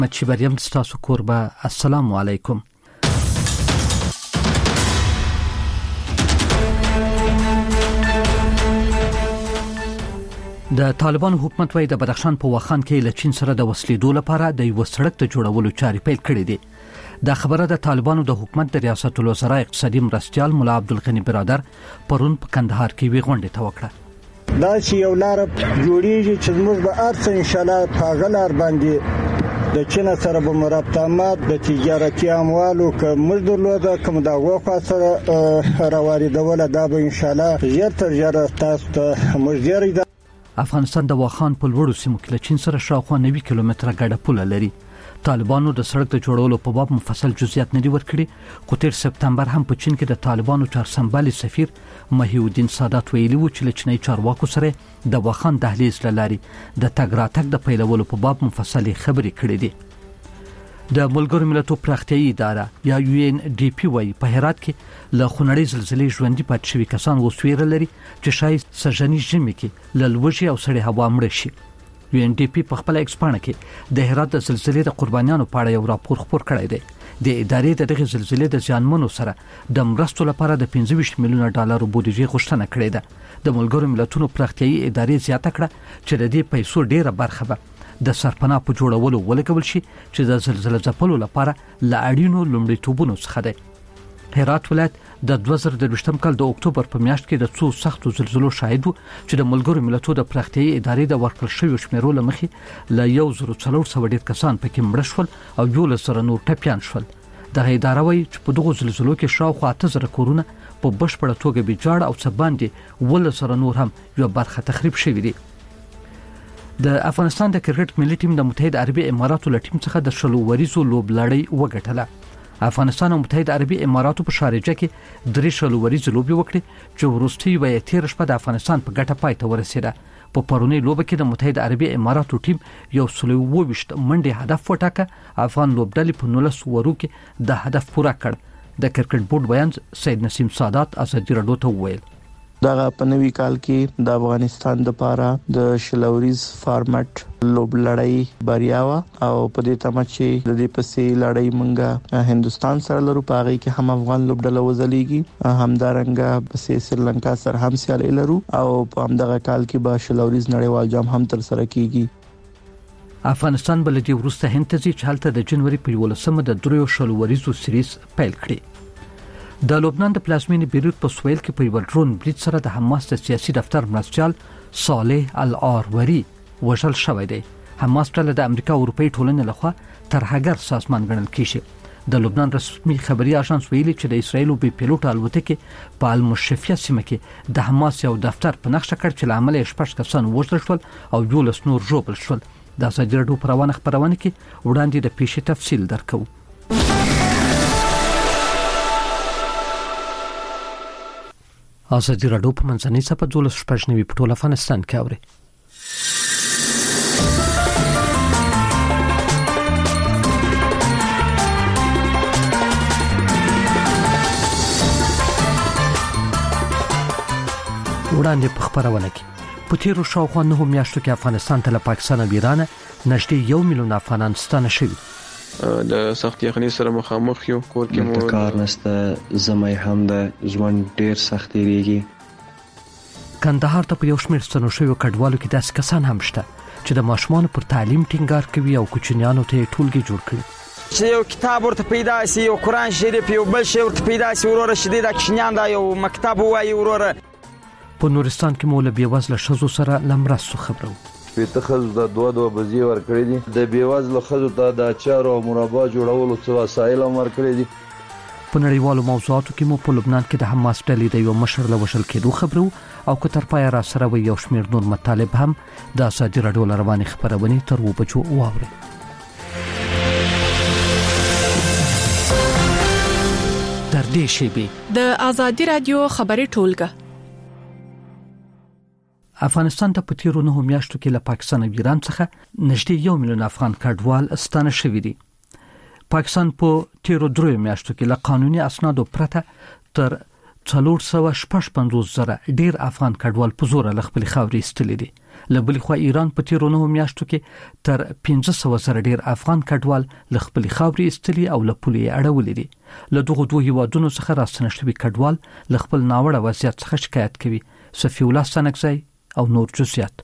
مچ بریم ستاسو کوربه. السلام علیکم. د طالبان حکومت وايي د بدخشان په واخان کې له چین سره د وسلېدو لپاره د یو سړک د جوړولو چارې پیل کړې دي. دا خبره د طالبانو د حکومت د ریاست الوزرا اقتصادي مرستیال مولا عبدالغنی برادر پرون په کندهار کې وی غونډه ته وکړه. دا چې یو لار جوړیږي چې موږ به ارڅ ان شاء الله په غلار باندې د چین سره به مرابطات د تجارتي اموالو کوم درلوده کوم دا غوښه سره راوړیدول دا به ان شاء الله ژر تر ژره تاسو ته مجبورې. افغانستان د واخان په لوړو سیمو کې له چین سره شاوخوا 90 کیلومتره ګډه پوله لري. طالبانو د سړک د جوړولو په باب مفصل جزئیات نه دي ورکړي، خو تیر سپتمبر هم په چین کې د طالبانو چارسنبالي سفیر محی الدین سادات ویلي و چې له چینی چارواکو سره د واخان دهلیز لاري د تګ راتګ د پیلولو په باب مفصلي خبرې کړې دي. د ملګرو ملتونو پراختیایي اداره یا UNDP وايي په هرات کې له خونړۍ زلزلې ژوندۍ پاتې شوي کسان وسویره لري چې شاید سژنی ژمي کې له لوږې او سړې هوا مړ شي. UNDP په خپل ایکسپانه کې د هرات د زلزلې د قربانیانو په اړه یو راپور خپور کړی دی. د ادارې دغه زلزلې د ځانمنو سره د مرستو لپاره د 25 میلیونه ډالر بودیجه غوښتنه کړې ده. د ملګرو ملتونو پراختیایي ادارې زیاته کړه چې د دې پیسو ډیره برخه به د سرپناه په جوړولو ولګول شي چې د زلزلې ځپلو لپاره ل اړینو لومړیتوبونو څخه دی. هرات ولایت د 2023م کال د اکتوبر په میاشت کې د څو سختو زلزلو شاهد وو چې د ملګرو ملتونو د پراختیایي ادارې د ورکړل شویو شمیرو له مخې له 1400 ډیر کسان پکې مړه شول او 11 نور ټپیان شول. دغه اداره وايي چې په دغو زلزلو کې شاوخوا 8000 کورونه په بشپړه توګه بېجاړه او څه باندې 11 نور هم یو برخه تخریب شوي دي. د افغانستان د کرکټ ملي ټیم د متحده عربي اماراتو له ټیم څخه د شلو وریزو لوبلړۍ وګټله. افغانستان او متحده عربي اماراتو په شارجه کې 3 شلو وریزو لوبي وکړي چې وروستي وایي 13 شپه د افغانستان په ګټه پای ته ورسېده. په پرونی لوبه کې د متحده عربي اماراتو ټیم یو 120 منډه هدف وټاکه. افغان لوبډلې په 19 ورو کې د هدف پوره کړ. د کرکټ بورډ بیان سید نسیم سادات ازادي راډیو ته وویل دغه په نوي کال کې د افغانستان د پاره د شلوریز فارمټ لوبلړۍ بریا وا او په دې تمه چې د دې پسې لړۍ منګه هندستان سره لرو پاغي کې هم افغان لوبډله وزلېږي همدارنګه په سریلانکا سره هم سیالي لرو او په همدغه کال کې به شلوریز نړیوال جام هم تر سره کیږي. افغانستان بلدی ورسته هند ته چې حالت د جنوري په 11مه د 3 شلو وریزو سریز پیل کړي. د لبنان د پلازمینې بیروت په سویل کې په یو ډرون برید سره د حماس د سیاسي دفتر مرستیال صالح العاروری وژل شوی دی. حماس ډله د امریکا او اروپאי ټولنې لخوا ترهګر سازمان ګڼل کیږي. د لبنان رسمي خبري اژانس ویلي چې د اسرایل په پیلوټ الوتکه په المشفیه سیمه کې د حماس یو دفتر په نقشه کړ چې عمل 6 کسان وژل شول او 12 نور ژوبل شول. د ازادي راډیو پروانه خبرونه کې وړاندې د پیښې تفصیل درکو. ازادي راډیو په منځنۍ صفحه 12 په ټول افغانستان کې اوري. وړاندې په خبرونه کې په تیرو شاوخوا 9 میاشتو کې افغانستان ته له پاکستان او ایران نږدې 1 میلیون افغانان ستانه شوي. د سخت یخنۍ سره مخامخ یو کور کې مو کار نشته زمای هم د ژوند ډیر سخت دیږي. کندهار ته په یو شمېر ستنو شویو کډوالو کې داسې کسان هم شته چې د ماشومانو پر تعلیم ټینګار کوي او کوچنیانو ته ټولګي جوړ کړي. چې یو کتاب ورته پیدا شي یو قرآن شریف یو بل شی ورته پیدا شي وروره شدید کوچنیان دا یو مکتب وایي وروره. په نورستان کې مو له بېوزله ښځو سره لمرستو خبرو. پیته خزو د دوه بزی ورکړي دي. د بیوزله خزو ته د اچار او مربا جوړولو څه وسایل هم ورکړي دي. په نړیوالو موضوعاتو کې مو په لبنان کې د حماس ډلې د یو مشر له وژل کېدو خبرو او که تر پایه را سره وي یو شمېر نور مطالب هم د ازادي راډیو له روانې خبرونې تر 2 بجو واورئ. تر دې شیبې د ازادي راډیو خبرې ټولګه. افغانستان ته په تیرو 9 میاشتو کې له پاکستان او ایران څخه نږدې 1 میلیون افغان کډوال ستانه شوي دي. پاکستان په تیرو 3 میاشتو کې له قانوني اسنادو پرته تر 455,000 ډیر افغان کډوال په زور له خپل خاورې ایستلي دي. لبل خو ایران په تیرو 9 میاشتو کې تر 1500 سره ډیر افغان کډوال ل خپل خاورې استلی او ل پولې اړولې دي. له دغه دوه هیوادونو څخه راستنه شوی کډوال ل خپل ناوړه وضعیت څخه شکایت کوي. صفی الله سنگزی او نور جزئیات.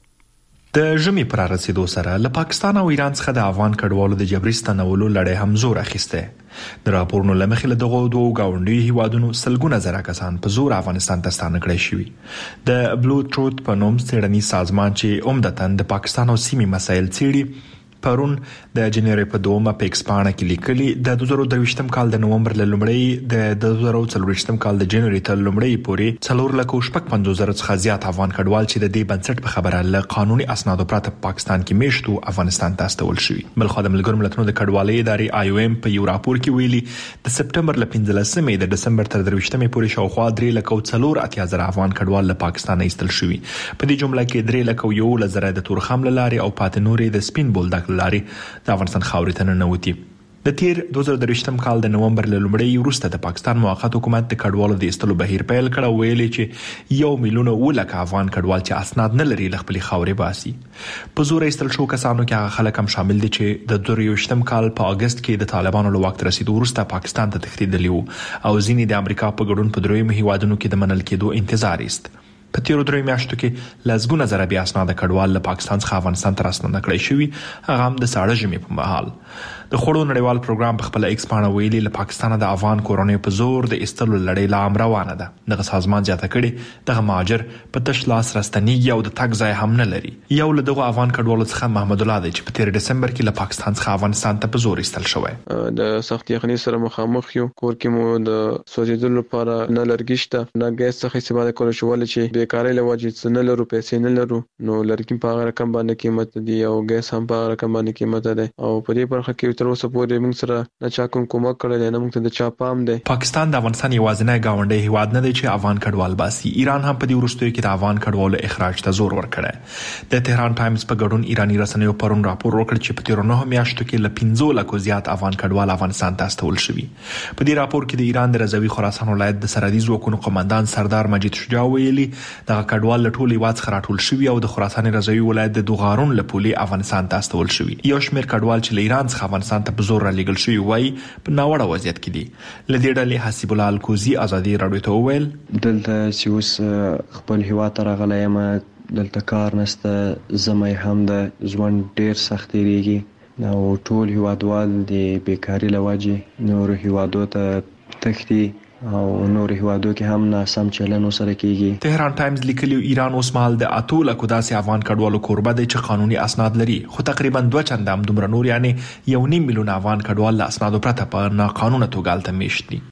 د ژمي پر رسیدو سره له پاکستان او ایران څخه د افغان کډوالو د جبري ستنولو لړۍ هم زور اخیسته. د راپورونو لمخې له دغه دوه گاونډي هیوادونو سلګونه زره کسان په زور افغانستان ته ستانه کړي شوي. د بلو ټروت په نوم څېړنیز سازمان چې عمدتاً د پاکستان او سیمې مسایل څېړي پرون د جنوري په 2 په ایکسپانه کې لیکلي د 2023م کال د نومبر له لومړۍ د 2024م کال د جنوري تر لومړۍ پورې 4,50,000 څخه زیات افغان کډوال چې د دې بنسټ په خبره له قانوني اسنادو پرته پاکستان کې میشتو افغانستان ته استول شوی. بل خو د ملګرو ملتونو د کډوالۍ ادارې IOM په یو راپور کې ویلي د سپټمبر له 15مې د دسمبر تر 23مې پورې شاوخوا 3,480,000 افغان کډوال له پاکستان ایستل شوی. په دې جمله کې 3,100,000 د تورخم لاري او پاتې نورې د سپین بولدک لاري د افغانستان خاورې ته ننوتي. د تیر 2023م کال د نومبر له لومړۍ وروسته د پاکستان موقت حکومت د کډوالو د ایستلو بهیر پیل کړ او ویلي چې 1,00,000 افغان کډوال چې اسناد نه لري له خپل خاورې باسي. په زور ایستل شو کسانو کې هغه خلک هم شامل دي چې د 2023م کال په اگست کې د طالبانو له وخت رسیدو وروسته پاکستان ته تښتېدلي وو او ځینې د امریکا په ګډون په دریو هیوادونو کې د منل کېدو انتظار ایست. په تیرو 3 میاشتو کې لزګونه زره بیا اسناد کډوال له پاکستان څخه افغانستان ته راستنه کړی شوی هغه هم د ساړه ژمي په مهال. د خړو نړیوال پروګرام په خپل ایکس باندې ویلي له پاکستان د افغان کورونې په زور د استلو لړۍ لا روانه ده. دغه سازمان زیاته کړي دغه مهاجر په تش لاس راستنیږي او د تګ ځای هم نه لري. یو له دغه افغان کډوالو څخه محمد الله دی چې په تیر دسمبر کې له پاکستان څخه افغانستان ته په زور استل شوی. د سخت یخنۍ سره مخامخ یو کور کې مو د سوځیدلو لپاره نه لرګیشته نه ګیس څخه استفاده کول شو چې بیکاری له وجې نه لرو پیسې نه لرو نو لرګي په هغه رقم باندې قیمت دی او ګیس هم په هغه رقم باندې قیمت دی او په دې برخه کې تر اوسه پورې موږ سره نه چا کوم کومک کړی نه موږ ته د چا پام دی. پاکستان د افغانستان یوازینی گاونډی هیواد نه دی چې افغان کډوال باسي. ایران هم په دې وروستیو کې د افغان کډوالو اخراج ته زور ورکړی. د تهران ټایمز په ګډون ایرانی رسنیو پرون راپور ورکړ چې په تیر 9 میاشتو کې له 15,000 زیات افغان کډوال افغانستان ته استول شوي. په دې راپور کې د ایران د رضوي خراسان ولایت د سرحدي ځواکونو قومندان سردار مجید شجاع ویلي دغه کډوال له ټولې هیواد څخه راټول شوي او د خراسان رضوي ولایت د دوغارون له پولې افغانستان ته استول شوي. یو شمېر کډوال چې له ایران څخه افغانستان ته په زور رالیږل شوي وایي په ناوړه وضعیت کې دي. له دې ډلې حسیب الله الکوزي ازادي راډیو ته وویل دلته چې اوس خپل هیواد ته راغلی یم دلته کار نشته زما هم د ژوند ډیر سخت تیریږي او ټول هیوادوال د بیکاری له وجې نور هیوادو ته تښتي او نور هیوادو کې هم ناسم چلن وسره کیږي. تهران ټایمز لیکلی ایران اوس مهال د 8 داسې افغان کډوالو کوربه دی چې قانوني اسناد لري خو تقریبا 2 چنده هم دومره نور یعنی 1.5 میلیون افغان کډوال له اسنادو پرته په ناقانونه توګه هلته میشت دي.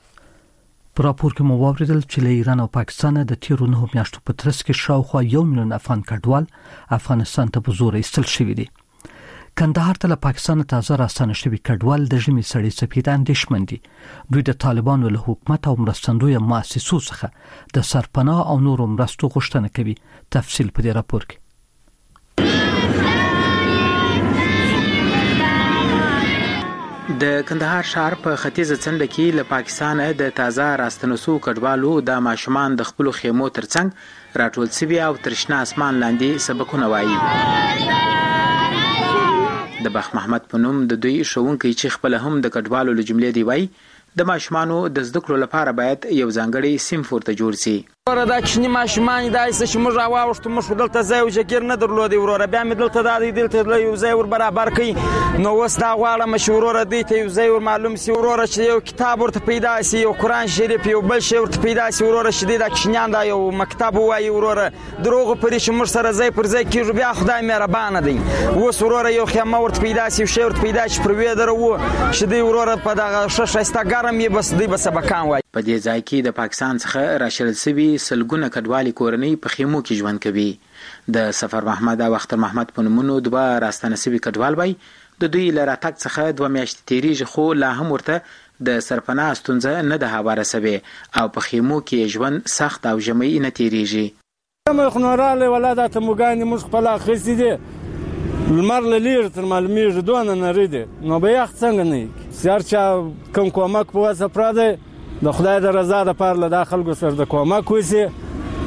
په راپور کې مو واوریدل چې له ایران او پاکستان د تیرو 9 میاشتو په ترڅ کې شاوخوا 1 میلیون افغان کډوال افغانستان ته په زور ایستل شوي دي. کندهار ته له پاکستان تازه راستنه شوي کډوال د ژمي سړې څپې اندېښمن دي. دوی د طالبانو له حکومت او مرستندویه مؤسسو څخه د سرپناه او نورو مرستو غوښتنه کوي. تفصیل په دې راپور کې. د کندهار ښار په ختیځه څنډه کې له پاکستان د تازه راستنه شوو کډوالو د ماشومان د خپل خیمو ترڅنګ راټول شوي او تر شنه اسمان لاندې سبقونه وایي. د بخ محمد په نوم د دوی ښوونکی چې خپل هم د کډوالو له جملې دی وایي د ماشومانو د زده کړو لپاره باید یو ځانګړی صنف ورته جوړ شي. دا کوچني ماشومان داسې چې موږ راواوښتو موږ دلته ځای او جګیر نه درلودی وروره بیا مې دلته دا دی دلته یو ځای ور برابر کړي نو اوس دا غواړم چې وروره دوی ته یو ځای ور معلوم شي وروره چې یو کتاب ورته پیدا شي یو قرآن شریف یو بل شی ورته پیدا شي وروره چې دوی دا کوچنیان دا یو مکتب ووایي وروره دروغ پرې چې موږ سره ځای پر ځای کېږو بیا خدای مهربانه دی. اوس وروره یو خیمه ورته پیدا شي یو شی ورته پیدا شي پر ویدره و چې دوی وروره په دغه ښه ښایسته ګرم یې بس دوی به سبقان وایي. په دې ځای کې د پاکستان څخه راشړل شوي سلګونه کډوالي کورنۍ په خیمو کې ژوند کوي. د سفر محمد او اختر محمد په نومونو 2 راستنه شوي کډوال وایي د دوی له راتګ څخه 2 میاشتې تیریږي خو لا هم ورته د سرپناه ستونزه نه ده هواره شوې او په خیمو کې ژوند سخت او ژمی نه تیریږي. موږ نوراله ولاده ته موږ موږ خپل اخیستي دي لمر له لیر تر معلومیږي دونه نری دي نو به یخ څنګه نه سر چا کوم کومک په واسه پراده د خدای د رضا لپاره له داخل ګو سر د کومک وسی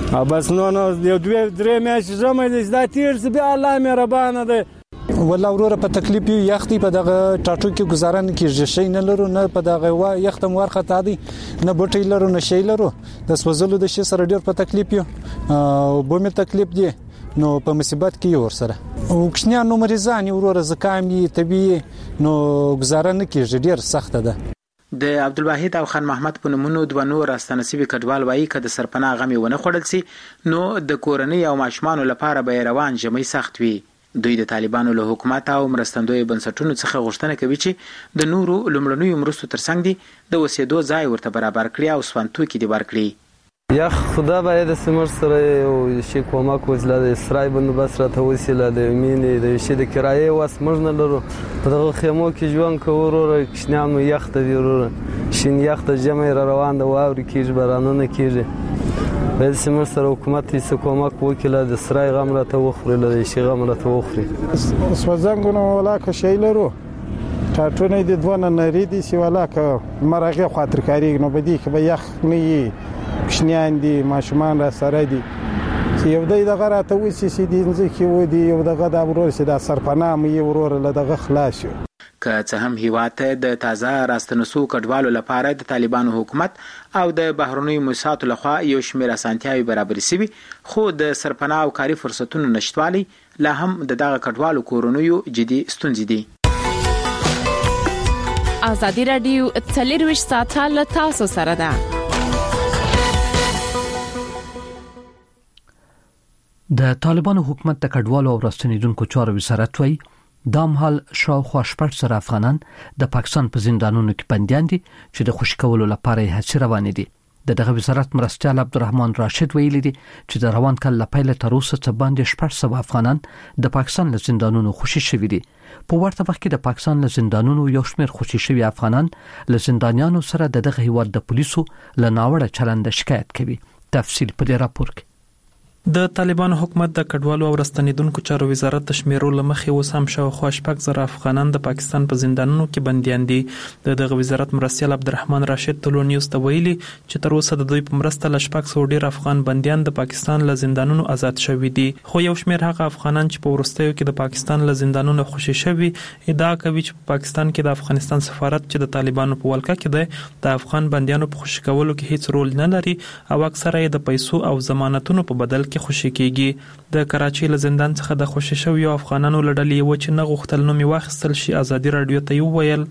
او بس نو یو 2-3 میاشتې ژمی دی دا تیر سي بیا الله مهربانه دی. والله وروره په تکلیف یو یختي په دغه ټاټو کې گزاره نه کیږي، شي نه لرو، نه په دغه یختم ورخه دی، نه بوټي لرو، نه شي لرو، د سوزلو د شي سره ډیر په تکلیف یو او بومي تکلیف دی. نو په مصیبت کې ور سره او کښنیا نو مریضان وروره زکامي طبيعي نو گزاره نه کیږي، ډیر سخت ده. د عبدالواحد او خان محمد په نومونو دوه نور راستنصیبي کډوال وایي که د سرپناه غمي ونه خوړل سي نو د کورنۍ او ماشومانو لپاره به روان ژمی سخت وي. دوی د طالبانو له حکومت او مرستندوی بنسټونو څخه غوښتنه کوي چې د نورو لومړنیو مرستو ترڅنګ دي د وسیدو ځای ورته برابر کړي او سوانتو کې دي ورکړي. یا خدا باید سمر سره او شي کومک وزله د اسرای بندوبست راته وسیله د مینې د شي د کرایه واس موږ نه لرو په دغه خیمو کې ژوند کوو وروره کښنیانو یخته وي وروره شین یخته ژمی را روان د واورې کېږي بارانونه کېږي باید سمر سره حکومت یې څه کومک وکړي د اسرای غم راته وخوري د شي غم راته وخوري. سوځنګونو ولاکه شی لرو ټاټونه دي دوه نری دي سی ولاکه مرغه خاطر کاری نو بدی کې به یخ نه کښنیان دي ماشومان را سره دي چې یو دغه راته وسی سي دي ځکه و دي یو دغه د ورور سي د سرپناه مې ورور له دغه خلاص شو. که څه هم هیواد ته د تازه راستنسو کډوالو لپاره د طالبانو حکومت او د بهرنیو موسساتو لخوا یو شمېر اسانتیاوې برابرې شوي خو د سرپناه او کاري فرصتونو نشتوالی لا هم د دغه کډوالو کورنیو جدي ستونزې دي. ازادي راډیو 24 ساعته له تاسو سره ده. د طالبانو حکومت د کډوالو او راستنیدونکو چارو وزارت وایي دا مهال شاوخوا 14 افغانان د پاکستان په زندانونو کې بنديان دي چې د خوشی کولو لپاره هڅې روانې دي. دغه وزارت مرستیال عبدالرحمن راشد ویلي دي چې د روان کال لپاره تر اوسه څه باندې 1400 افغانان د پاکستان له زندانونو خوشی شوي دي. په ورته وخت کې د پاکستان له زندانونو یو شمېر خوشی شوي افغانان له زندانیانو سره دغه هیواد د پولیسو له ناوړه چلند شکایت کوي. تفصیل په دې راپور کې. د طالبانو حکومت د کډوالو او راستنیدونکو چارو وزارت د شمیرو لمخې اوس هم شاوخوا 6,000 افغانان د پاکستان په زندانونو کې بنديان دي. دغه وزارت مرستیال عبدالرحمن راشد تلو نیوز ته ویلي چې تر اوسه د دوی په مرسته ل 600 ډیر افغان بنديان د پاکستان له زندانونو آزاد شوي دي. خو یو شمېر هغه افغانان چې په ورستیو کې د پاکستان له زندانونو خوشي شوي ادعا کوي چې په پاکستان کې د افغانستان سفارت چې د طالبانو په ولکه کې دی د افغان بنديانو په خوشي کولو کې هیڅ رول نه لري او اکثره یې د پیسو او ضمانتونو په بدل کې خوشي کیږي. د کراچۍ له زندان څخه د خوشي شوی افغانانو لړلې و چې نه غوښتل نو می واخیستل شي ازادي رادیو ته ویل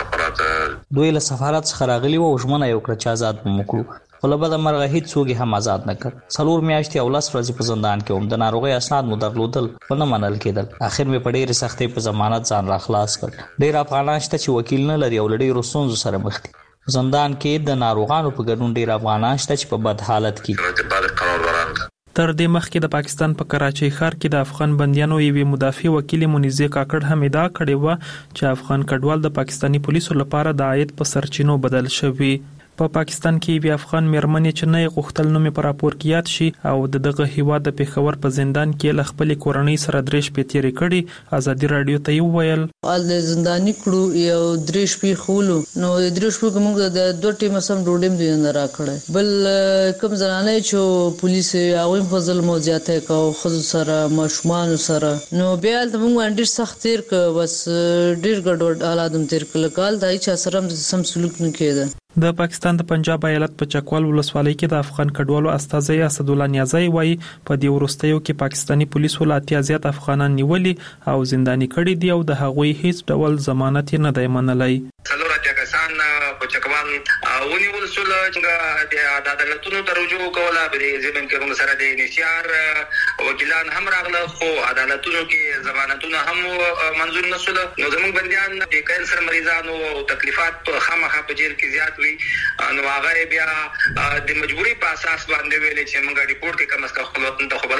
دوی له سفارت څخه راغلي و ژمنه یو کړ چې آزاد ومکړو خو له بده مرغه هیڅ څوک هم آزاد نه کړ. 4 میاشتې او 10 ورځې په زندان کې هم د ناروغي اسناد مو درلودل خو نه منل کېدل. اخر مې په ډېرې سختۍ په ضمانت ځان را خلاص کړ. ډېر افغانان شته چې وکیل نه لري او ډېر ستونزو سره مخ دي. زندان کې د ناروغانو په ګډون ډېر افغانان شته چې په بد حالت کې. تر دې مخکې د پاکستان په کراچۍ ښار کې د افغان بنديانو یوې مدافع وکیل منیزه کاکړ هم ادعا کړې و چې افغان کډوال د پاکستانی پولیسو لپاره د عاید په سرچینو بدل شوي. په پاکستان کې یوې افغان مېرمنې چې نه غوښتل نو په راپور کې یاد شي او دغه هیواد د پیښور په زندان کې ل خپل کورنۍ سره درې شپې تیرې کړي. ازادي رادیو ته ویل ال زنداني کړو یو درې شپې خولو نو درې شپې موږ د دوه ټیم سم ډوډۍ دې نه راکړې بل کوم زنانه چې پولیس هغه په ظلم او زیاته کو خود سره ماشومان سره نو بیا د موږ ډېر سخت تیر ک بس ډېر ګډوډ حالات تیر کړل کال دای چې سره سم سلوک نه کېده. د پاکستان د پنجاب ایالت په چکوال ولسوالۍ کې د افغان کډوالو استاذي اسد الله نیازی وایي په دې ورستیو کې پاکستانی پولیسو لا زیات افغانان نیولي او زنداني کړي دي او د هغوی هیڅ ډول ضمانت نه دی منلای. څلور کسان په چکوال ونیول شول چې د عدالتونو ته رجوع کوله به زمين کې سره د نشيار وکیلان هم راغله خو عدالتونو کې ضمانتونه هم منظور نه شول. نو زموږ بنديان د کینسر مریضانو او تکلیفات خامخا په جیل کې زیات نو هغه بیا د مجبوري په اساس باندې ویل چې موږ ریپورت کې کوم څه خپل وطن ته خبرار.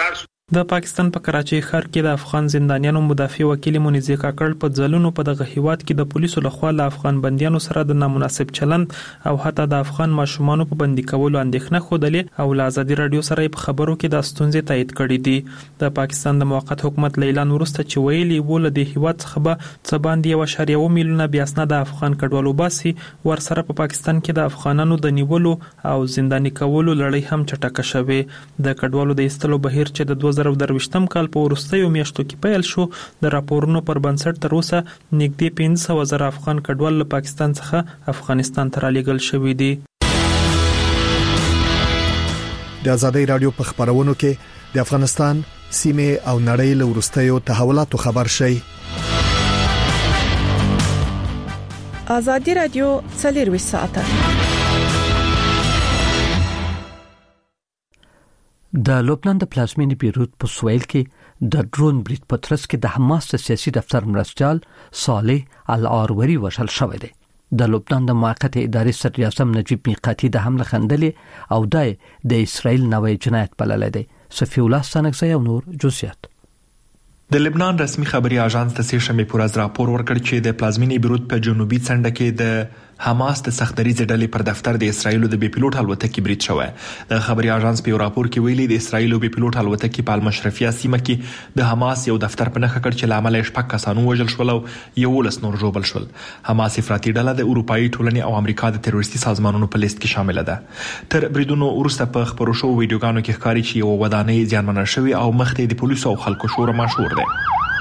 د پاکستان په کراچۍ ښار کې د افغان زندانیانو مدافع وکیل منیزه کاکړ په ځلونو په دغه هیواد کې د پولیسو لخوا له افغان بندیانو سره د نامناسب چلند او حتی د افغان ماشومان په بندي کولو اندېښنه خوده او له ازادي رادیو سره په خبرو کې د ستونزې تایید کړې دي. د پاکستان د موقت حکومت اعلان وروسته چې ویلي و له د هیواد څخه به څه باندې 1.1 میلیونه بیا اسناد د افغان کډوالو باسي، ور سره په پاکستان کې د افغانانو د نیولو او زنداني کولو لړۍ هم چټکه شوې. د کډوالو د ایستلو بهیر چې د 2023م کال په وروستیو میاشتو کې پیل شو، د راپورونو پر بنسټ تر اوسه نږدې 500,000 افغان کډوال له پاکستان څخه افغانستان ته رالیږل شوي دي. د ازادي رادیو په خبرونو کې د افغانستان سیمه او نړۍ له وروستیو تحولاتو خبر شي. ازادي رادیو 24 ساعته. د لبنان د پلازمینې بیروت په سویل کې د ډرون برید په ترڅ کې د حماس د سیاسي دفتر مرستیال صالح العاروری وشل شوی دی. د لبنان د موقت ادارې صدر اعظم نجیب میقاتي د حمله خندلې او د اسرائیل نوې جنایت بللی دی. صفی الله ستانکزی او نور جزئیات. د لبنان رسمي خبري اژانس ته سې پورز راپور ورکړ چې د پلازمینې بیروت په جنوبي څنډه کې د حماس د سختدریزې ډلې پر دفتر د اسرایل د بي پيلوټ الوتکې برید شوی. د خبري اژانس په راپور کې ویلي د اسرایل بي پيلوټ الوتکې په المشرفیه سیمه کې د حماس یو دفتر په نخښه کړ چې لامل یې شپږ کسانو وژل شول او 11 نور ژوبل شول. حماس افراطي ډله د اروپאי ټولنې او امریکا د تروریستي سازمانونو په لیست کې شامل ده. تر بریدونو وروسته په خبرو شو ویډیوګانو کې ښکاري چې یو ودانۍ زیانمن شوی او مخته د پولیسو او خلکو شور ماشور ده.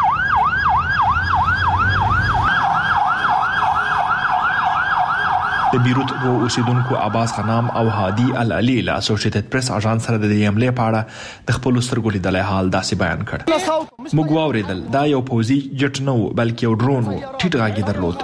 د بیروت وو اوسیدونکو عباس غنام او هادي العلی له اسوسییټډ پریس اژانس سره د حمله په اړه د خپل سترګو لیدلای حال داسې بیان کړ. موږ واوریدل دا یو پوزي جټ نه و بلکې یو ډرون و، ټیټ غاګي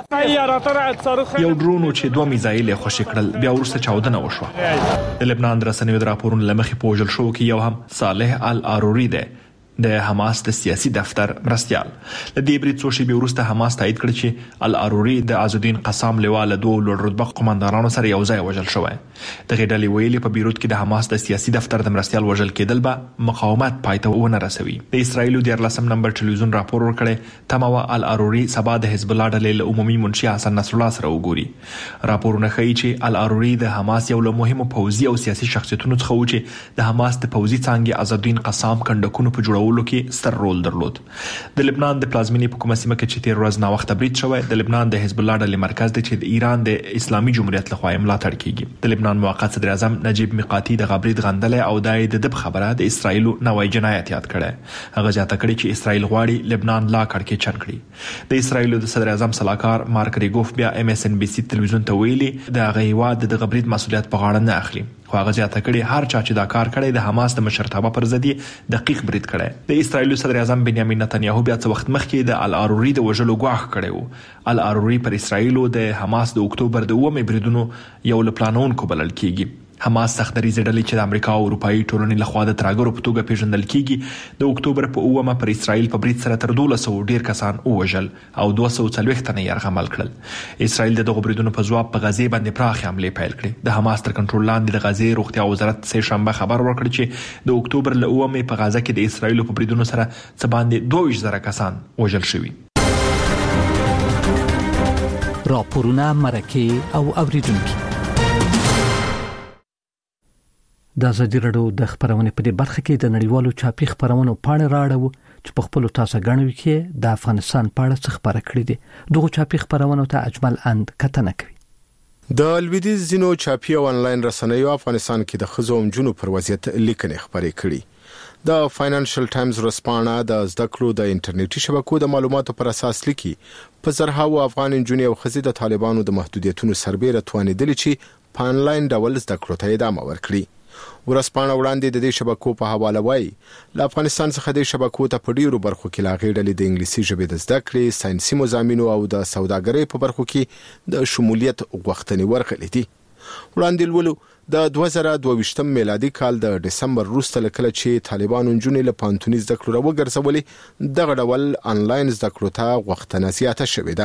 درلود. یو ډرون چې 2 میزایل خوشی کړل، بیا ورسته چاودنه وشوه. د لبنان رسنیو د راپورونو لمخې پوجل شو کې یو هم صالح العاروری ده د حماس د سیاسي دفتر مرستيال. د دې برید څو شېبې وروسته حماس تایید کړ چې العاروری د عزالدین قسام لیواله 2 لوړ رتبه قومندانانو سره یو ځای وژل شوی. د غډلې ویلي په بیروت کې د حماس د سیاسي دفتر د مرستيال وژل کېدل به مقاومت پایته ونه رسوي. د اسرایل د 14 نمبر ټلویزیون راپور ورکړی تموا العاروری سبا د حزب الله ډلې له عمومي منشي حسن نصر الله سره وګوري. راپورونه ښیي چې العاروری د حماس یو له مهمو پوځي او سیاسي شخصیتونو څخه و چې د حماس د پوځي څانګې عزالدین قسام کندکونو په جوړولو کې ستر رول درلود. د لبنان د پلازمینې په کومه سیمه کې چې تیر ورځ نا وخت برید شوی، د لبنان د حزب الله ډلې مرکز دی چې د ایران د اسلامي جمهوریت لخوا ملاتړ کیږي. د لبنان موقت صدر اعظم نجیب میقاتي د غبرید غندل او د خبره د اسرایل نوې جنایت یاد کړي. هغه ځاته کړي چې اسرایل غواړي لبنان لا کړکې چن کړي. د اسرایل د صدر اعظم صلاحکار مارک ریګوف بیا MSNBC تلویزیون ته ویلي د غیواد د غبرید مسؤلیت په غاړه نه اخلي. خو هغه ځاته کړي هر چا چې دا کار کړي د حماس د مشرتابه پر ضد دقیق برید کړي. د اسرایل صدر اعظم بنیامین نتنیاهو بیا څه وخت مخکې د العاروری د وژلو غواخ کړي وو. العاروری پر اسرایل د حماس د اکتوبر د 9 بریدونو یو لپلانونکو بلل کیږي. حماس سختدریزې ډلې چې د امریکا او اروپאי ټولنې لخوا د ترګرو په توګه پیژندل کیږي د اکتوبر په 9 پر اسرایل په برید سره تر 1200 ډیر کسان وژل او 240 تنه یرغمل کړل. اسرایل د دغه بریدونو په ځواب په غزې باندې پراخ حمله پیل کړې. د حماس تر کنټرول لاندې د غزې روغتیا وزارت سه شنبه خبر ورکړ چې د اکتوبر له 9 په غزه کې د اسرایل په بریدونو سره څه باندې 2000 کسان وژل شوي. راپورونه مرکه او اوریدونکو د ازادي رادیو د خبرونې په دې برخه کې د نړیوالو چاپی خبرونو پاڼې راړو چې په خپل تاسو غنوي کې د افغانستان په اړه څه خبره کړې دي. دغه چاپی خبرونو ته اجمل اند کتنه کوي. د لویدیز زینو چاپی او انلاین رسنیو افغانستان کې د خزو امجونو پر وضعیت لیکنې خبرې کړي. د فاینانشل ټایمز رسپانه د زده کړو د انټرنیټي شبکو د معلوماتو پر اساس لیکي په زرهاو افغان انجونې او خزې د طالبانو د محدودیتونو سربېره توانېدل چې په انلاین ډول زده کړو ته ادامه ورکړي. ورسپانه وړاندې د دې شبکو په حواله وایي له افغانستان څخه د شبکو ته په ډیرو برخو کې لاغې ډلې د انګلیسي ژبې د زده کړې، ساينسي مضامینو او د سوداګرۍ په برخو کې د شمولیت غوښتنې ورغلې دي. وړاندې لولو د 2022 میلادي کال د دسمبر وروسته لکه چې طالبان انجونې له پانتونی زده کړو راوګرځولې دغه ډول انلاین زده کړو ته غوښتنه زیاته شوې ده.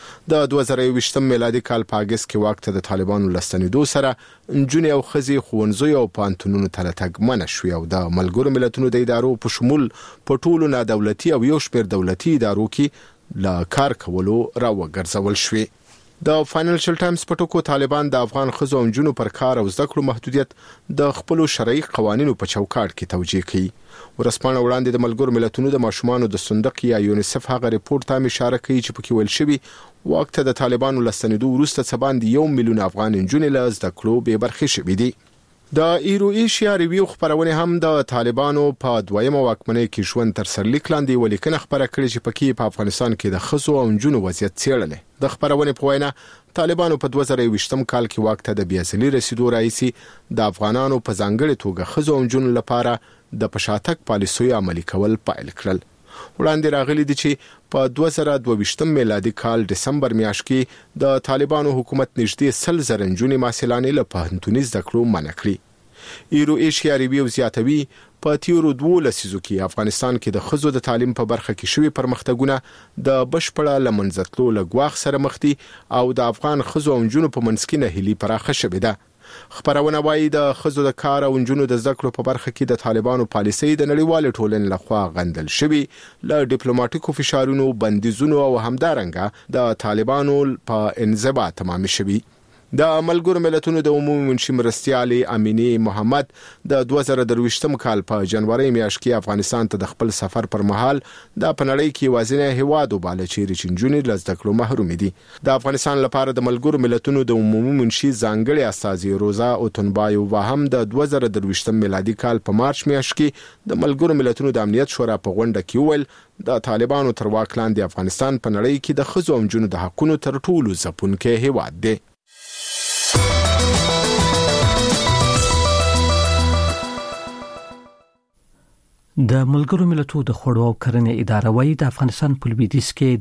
د 2020 میلادي کال په اگست کې واک ته د طالبانو لستنیدو سره نجونې او ښځې ښوونځیو او پوهنتونونو ته تګ منع شوې او د ملګرو ملتونو د ادارو په شمول په ټولو نادولتي او یو شمېر دولتي ادارو کې له کار کولو راوګرځول شوې. د فاینانشل ټایمز په ټکو طالبان د افغان ښځو او نجونو پر کار او زده کړو محدودیت د خپل شرعي قوانینو په چوکاټ کې توجیه کوي. ورسپانه وړاندې د ملګرو ملتونو د ماشومانو د صندوق یا یونیسف هغه ریپورت ته اشاره کوي چې پکې ویل شوی وخت د طالبانو لستنیدو وروسته څه باندې 1 میلیون افغان نجونې له زده کړو بې برخې شوې دي. د ایرو ایشیا ریویو خبرونه هم د طالبانو په دویمه واکمنۍ کې ژوند تر سرلیک لاندې ولیکنه خبره کړې چې پکې په افغانستان کې د ښځو او نجونو وضعیت څېړل. د خبرونه په وینا طالبانو په 2020 کال کې وخت د بیازلي رسیدو راځي د افغانانو په ځانګړي توګه ښځو او نجونو لپاره د پشاتک پالیسۍ عملي کول پیل کړل. وړاندې راغلي دي چې په 2022 میلادي کال دسمبر میاشت کې د طالبانو حکومت نږدې 100,000 نجونې محصلانې له پوهنتوني زده کړو منع کړې. ایرو ایشیا ریویو زیاتوي په تیرو 2 لسیزو کې افغانستان کې د ښځو د تعلیم په برخه کې شوي پرمختګونه د بشپړه لمنځتلو له ګواښ سره مخ دي او د افغان ښځو او نجونو په منځ کې نهیلي پراخه شوې ده. خبرونه وايي د ښځو د کار او نجونو د زده کړو په برخه کې د طالبانو پالیسۍ د نړیوال ټولنې لخوا غندل شوي له ډیپلوماټیکو فشارونو بندیزونو او همدارنګه د طالبانو په انزوا تمام شوي. د ملګرو ملتونو د عمومي منشي مرستیالي امینی محمد د 2023 کال په جنوري میاشت کې افغانستان ته د خپل سفر پر مهال د پنړی کې وازنه هواد وباله چې چنجونې لزده کړو محروم دي. د افغانستان لپاره د ملګرو ملتونو د عمومي منشي ځانګړي استازي روزا اوتنبایو وهم د 2023 میلادي کال په مارچ میاشت کې د ملګرو ملتونو د امنیت شورا په غونډه کې ویل د طالبانو تر واک لاندې افغانستان په نړۍ کې د ښځو او نجونو د حقونو تر ټولو ځپونکی هیواد دی. د ملګرو ملتونو د خوړو او کرنې اداره وايي د افغانستان په لویدیځ کې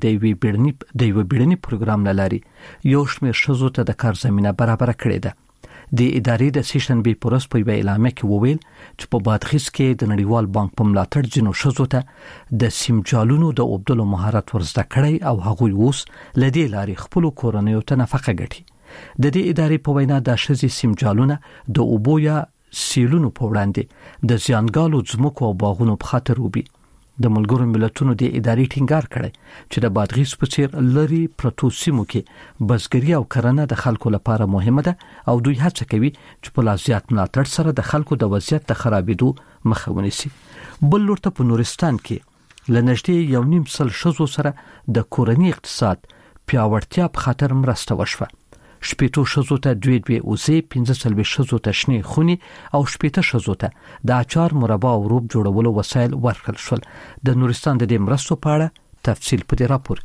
د یو بیړني پروګرام لاري یو شمېر ښځو ته د کار زمينه برابر کړې ده. د ادارې د سیشن بي پروس په اعلامیه کې وویل چې په بادغیس کې د نړیوال بانک په ملاتړ جنو ښځو ته د سیمجالونو د اوبدلو مهارت ورزده کړی او هغوی اوس لدې لاري خپل کورنیو ته نفقه ګټي. د دې ادارې په وینا د ښځې سیمجالونه د اوبو یا سیلونو په وړاندې د زیانګالو ځمکو او باغونو په خاطر وبي. د ملګرو ملتونو د ادارې ټینګار کړی چې د بادغیس په څیر لري پروتو سیمو کې بزګري او کرنه د خلکو لپاره مهمه ده او دوی هڅه کوي چې په لازمیت ملاتړ سره د خلکو د وضعیت د خرابېدو مخه ونیسي. بل لورته په نورستان کې لنږدې 1.5 ښځو سره د کورنۍ اقتصاد پیاوړتیا په خاطر مرسته وشوه. شپېتو ښځو ته 2 اوزې 15 ښځو ته شنې خوني او 17 ښځو ته د اچار مربا او روب جوړولو وسایل ورکړل شول. د نورستان د دې مرستو په اړه تفصیل په دې راپور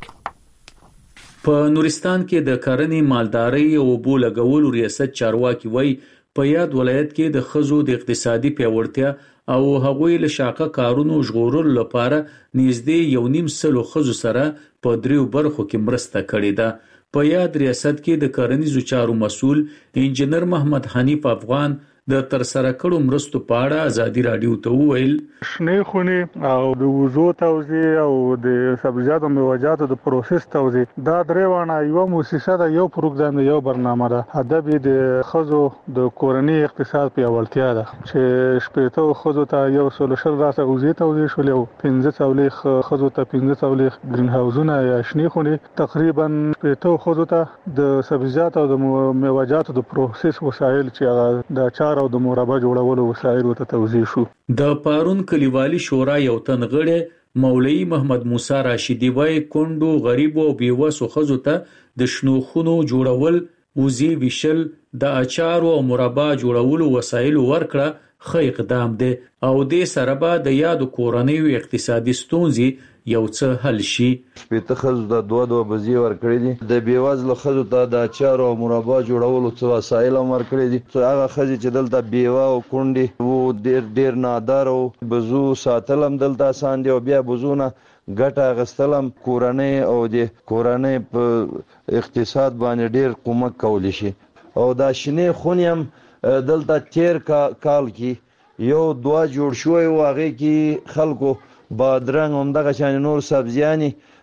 کې. په نورستان کې د کرنې مالدارۍ او اوبو لګولو ریاست چارواکي وایي په یاد ولایت کې د ښځو د اقتصادي پیاوړتیا او هغوی له شاقه کارونو ژغورلو لپاره نږدې 1.5 ښځو سره په 3 برخو کې مرسته کړې ده. په یاد ریاست کې د کرنیزو چارو مسؤل انجنیر محمد حنیف افغان د ترسره کړو مرستو په اړه ازادي رادیو ته وویل شنې خونې او د وزو توزیع او د سبزیجاتو او میوه‌جاتو د پروسس توزیع دا درېونه یو مؤسسه ده، یو پروګرام دی، یو برنامه ده. هدف د خزو د کورنۍ اقتصاد پیاوړتیا ده چې شپېتو خزو ته یو سولوشن راته وزي توزیع شول او 15 څولې خزو ته 15 څولې گرین هاوسونه یا شنې خونې تقریبا شپېتو خزو ته د سبزیجاتو او د میوه‌جاتو د پروسس وسایل چې د چار او د مربع جوړولو وسایل ته توزیع شو. د پارون کلیوالي شورا یو تن غړی مولوی محمد موسی راشدی وای کندو غریب او بیوسو خزو ته د شنوخونو جوړول، وزي وشل، د اچار او مربع جوړولو وسایل ورکړه خې اقدام دی او د سره به د یاد کورنۍ اقتصادي ستونزې یو څه حل شي. شپېته خزو د 2 بزی ورکړي دي، د بیوازل خزو ته د اچار او مربع جوړولو څه وسایل ورکړي دي. هغه خزي چې دلته بیوا او کونډي وو ډیر نادر او بزو ساتلم دلته آسان دی او بیا بزونه ګټه غستلم کورنۍ او د کورنۍ په اقتصاد باندې ډیر کومک کولی شي. او دا شنې خونیم دلته تیر کال کې یو 2 جوړ شوی او هغه کې خلکو بادرنګ هم دغه شان نور سبزیانی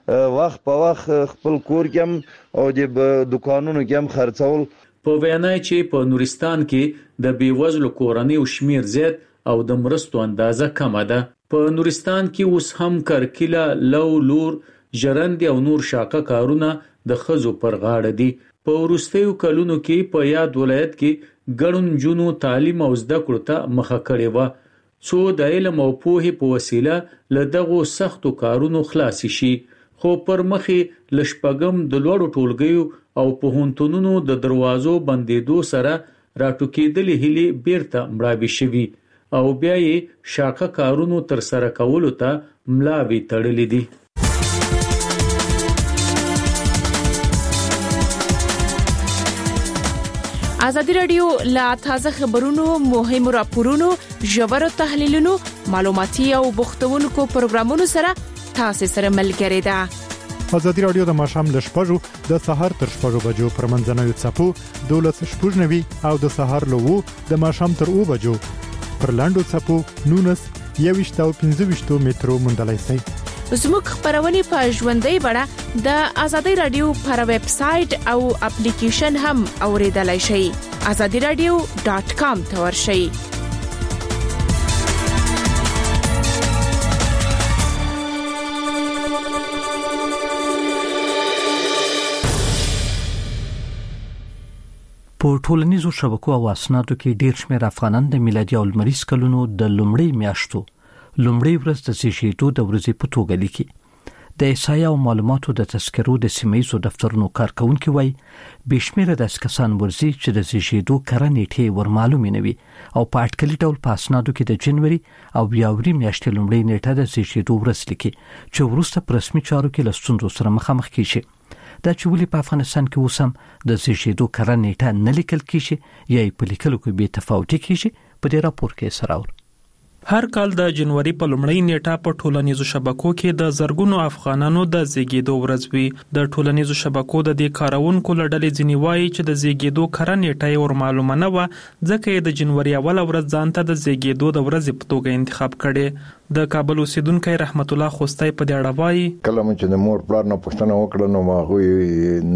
وخت په وخت خپل کور کې او د دکانونو کې هم خرڅول. په وینای چې په نورستان کې د بیوزلو کورنیو شمیر زیات او د مرستو اندازه کمه ده. په نورستان کې اوس هم کرکیله، لو، لور، ژرند او نور شاقه کارونه د خزو پر غاړه دي. په وروستیو کلونو کې په یاد ولایت کې ګڼو جنو تعلیم او زده کړو ته مخه کړې و څو د علم او پوهې په وسیله له دغو سختو کارونو خلاص شي. خو پر مخې لشپګم د لوړو ټولګیو او پوهنتونونو د دروازو بندیدو سره راټوکېدلې هلي بیرته مړاوي شوي او بیا یې شاقه کارونو تر سره کولو ته ملاوي تړلې دي. ازادي رادیو لا تازه خبرونو، مهمو راپورونو، ژورو تحلیلونو، معلوماتي او بوختونکو پروګرامونو سره تاسو سره ملګری ده. ازادي رادیو د ماښام ل 6 د سهار تر 6 بجو پر منځنوي چپو 12:90 او د سهار له 2 د ماښام تر 2 بجو پر لاندو چپو 19 او 15 مترو مندلای سي. زموږ خبرونه په ژوندۍ بڼه د ازادي رادیو پر ویب سټ او اپلیکیشن هم اوریدلای شئ. azadiradio.com ته ورشئ. په ټولنیزو شبکو او اسنادو کې ډیر شمېر افغانان د میلادي او لمریز کلونو د لومړۍ میاشتو لومړی ورځ د زیږیدو د ورځې په توګه لیکي. د احصایې او معلوماتو د تذکرو د سیمایي دفترونو کارکونکو وایي بشمیره د کسان ورزي چې د زیږیدو کره نیټه ور معلومه نه وي او په اټکلي ډول په اسنادو کې د جنوري او بیاوري میاشتې لومړی نیټه د زیږیدو ورځ لیکي چې وروسته په رسمي چارو کې له ستونزو سره مخامخ کیږي. دا چې ولې په افغانستان کې اوس هم د زیږیدو کره نیټه نه لیکل کیږي یا په لیکلو کې به تفاوت کیږي په دې راپور کې سراور. هر کال د جنوري په لومړۍ نیټه په ټولنیزو شبکو کې د زرګونو افغانانو د زیږیدو ورځ وي. د ټولنیزو شبکو د دې کارونکو لړلې ځنی وایي چې د زیږیدو کره نیټه ور معلومه نه و ځکه د جنوري اول ورځ ځانته د زیږیدو د ورځې په توګه انتخاب کړي. د کابل اوسیدونکو رحمت الله خوستای په دې اړه وایي کله چې د مور پلار نه پښتنه وکړه نو هغه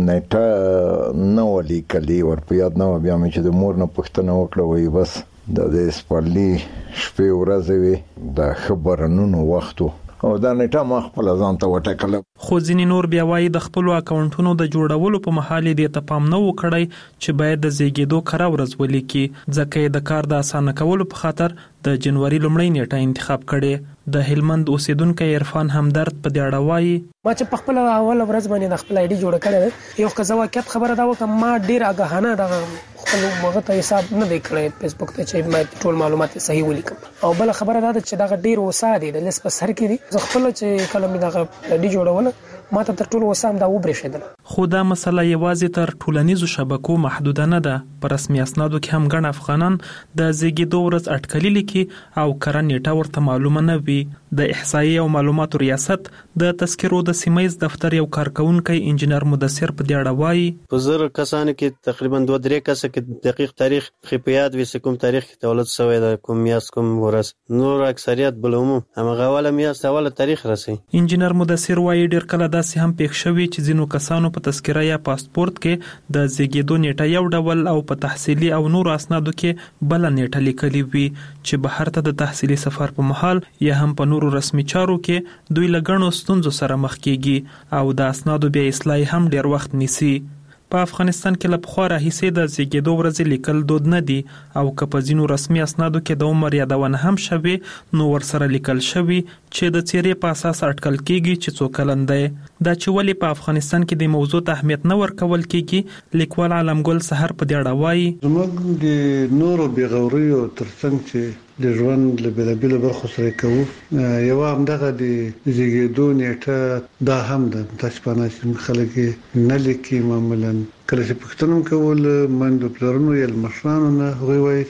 نیټه نو لیکلي ور په یاد نه بیا مې چې د مور نه پښتنه وکړه وایي بس د سپارلی شپې ورځې وي د خبرونو وختو او دا نیټه ما خپل ځان ته وټاکله. خو ځینې نور بیا وایي د خپل اکاونټونو د جوړولو په محل دې ته پام نه وکړي چې باید د زیږیدو کره ورځ ولیکي ځکه د کار د اسانه کولو په خاطر د جنوري لومړۍ نیټه انتخاب کړي. د هلمند اوسیدونکو عرفان همدرد په دې اړه وایي ما چې په خپل اول ورځ باندې د خپل آی ډي جوړ کړی یو قضاوت خبره دا وکم ما ډیر اگاهانه د خپل مغه ته حساب نه دی کړی فیسبوک ته چې ما ټول معلومات صحیح ولیکم او بل خبره دا چې دا ډیر وساده د لس په سر کې دي زه خپل چې کله مې دا آی ډي جوړول ما ته تر ټولو وسام دا وبرېښدل. خو دا مسله یوازې تر ټولنیزو شبکو محدوده نه ده. په رسمي اسنادو کې هم ګڼ افغانان د زیږیدو ورځ اټکلي لیکي او کره نیټه ورته معلومه نه وي. د احصایې او معلوماتو ریاست د تذکرو د سیمایي دفتر یو کارکونکو انجنیر مدثر په دې اړه وایي په زر کسانو کې تقریبا 2-3 کس کې دقیق تاریخ خپیات وي کوم تاریخ کې تولد شوی د کوم میاشت کوم ورځ نور اکثریت بلومو هغه اوله میاشت اوله تاریخ رسي. انجنیر مدثر وایي ډیر کله داسې هم پېښ شوی چې ځینو کسانو په تذکره یا پاسپورت کې د زیږیدو نیټه یو ډول او په تحصیلي او نور اسنادو کې بل نیټه لیکلې وي چې بهر ته د تحصیلي سفر په محل یا هم په نورو رسمي چارو کې دوی لګڼو ستونزو سره مخ کیږي او د اسنادو بیا اصلاح هم ډیر وخت نیسي. په افغانستان کې له پخوا راهیسې د زیږیدو ورځې لیکل دود نه دي او که په ځینو رسمي اسنادو کې د عمر یادونه هم شوي نو ورسره لیکل شوي چې د څیرې په اساس اټکل کیږي چې څو کلن دی. دا چې ولې په افغانستان کې د موضوع ته اهمیت نه ورکول کیږي لیکوال عالمګل سحر په دې اړه وایي زموږ د نورو بېغوریو ترڅنګ چې د ژوند له بېلابېلو برخو سره کوو یو هم دغه د زیږیدو نیټه دا هم د تاسپانه چې خلک نه لیکي معمولا کله چې پښتنو کول منډو پلرونو یا مشرانو نه هغوی وایي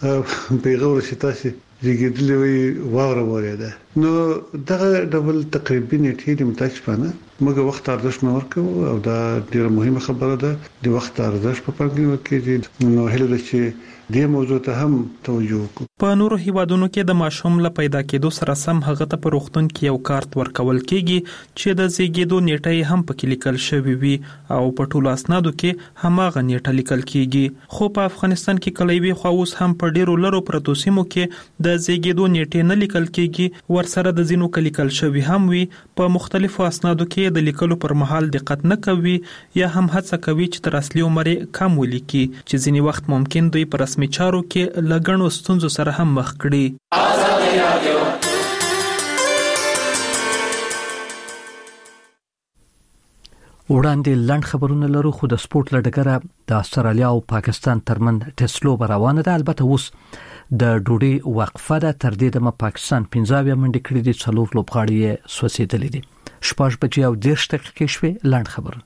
چې بېغور شي تاسو زیږیدلې وي واوره وریده نو دغه ډول تقریبي نیټې د تاسپانه موږ وخت ارزښت نه ورکوو او دا ډیره مهمه خبره ده د وخت ارزښت په پام کې دي. نو هله ده چې دې موضوع ته هم توجه وکړو. په نورو هیوادونو کې د ماشوم له پیدا کېدو سره سم هغه ته په روغتون کې یو کارت ورکول کیږي چې د زیږیدو نیټه هم پکې لیکل شوی وي او په ټولو اسنادو کې هماغه نیټه لیکل کیږي. خو په افغانستان کې کلیوي خو اوس هم په ډیرو لرو پرتو سیمو کې د زیږیدو نیټه نه لیکل کیږي، ورسره د ځینو کلیکل شوی هم وي. په مختلفو اسنادو کې د لیکلو پر مهال دقت نه کوي یا هم هڅه کوي چې تر اصلي عمر کم ولیکي، چې ځینی وخت ممکن دوی پر رسمي چارو کې لګڼو ستونزو سره هم مخ کړي. وړاندې لنډ خبرونه لرو، خو د سپورت لړګره د استرالیا او پاکستان ترمن ټیسټ لوبه روانه ده. البته اوس د ډوډۍ وقفه ده. تر دې دمه پاکستان 15 منډې کړې دي، 4 لوبغاړي یې سوځېدلې دي. 6 بجې او 10 دقیقې شوې. لنډ خبرونه.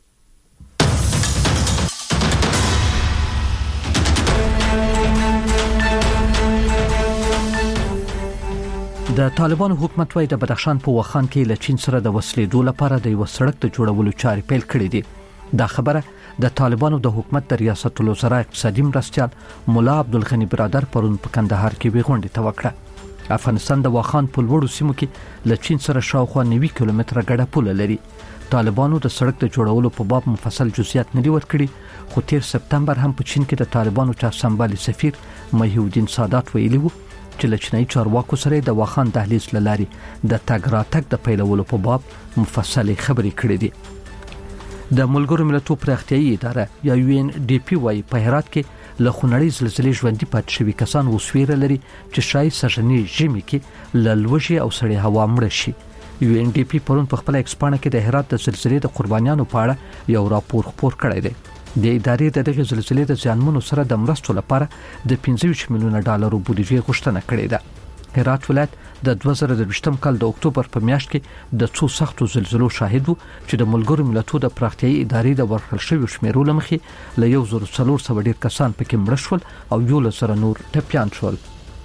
د طالبانو حکومت وايي د بدخشان په وخان کې له چین سره د وسلې ډول لپاره د یو سړک د جوړولو چارې پیل کړې دي. دا خبره د طالبانو د حکومت د ریاست الوزرا اقتصادي مرستيال مولا عبدالغنی برادر پرون په کندهار کې ویغونډه توکړه. افغانستان د وخان په لوړو سیمو کې له چین سره شاوخوا 90 کیلومتره ګډه پوله لري. طالبانو د سړک د جوړولو په باب مفصل جزئیات نه دي ورکړي، خو 13 سپتمبر هم په چین کې د طالبانو چا سمبالي سفیر مهیودین سادات ویلي وو چې له چینایي چارواکو سره د واخان دهلیز لاري د تګ راتګ د پیلولو په باب مفصلې خبرې کړې دي. د ملګرو ملتونو پراختیایي اداره یا UNDP وايي په هرات کې له خونړۍ زلزلې ژوندۍ پاتې شوي کسان وسویره لري چې شاید سږنی ژمي کې له لوږې او سړې هوا مړه شي. UNDP پرون په خپل ایکسپانه کې د هرات د زلزلې د قربانیانو په اړه یو راپور خپور کړی دی. د ادارې د دغه زلزلې د ځانمنو سره د مرستو لپاره د 25 میلیونه ډالرو بودیجه غوښتنه کړې ده. هرات ولایت د 2020 کال د اکتوبر په میاشت کې د څو سختو زلزلو شاهد وو چې د ملګرو ملتونو د پراختیایي ادارې د ورکړل شوی شمیرو لمخې له 1400 ډیر کسان پکې مړ شول او 11 نور ټپيان شول.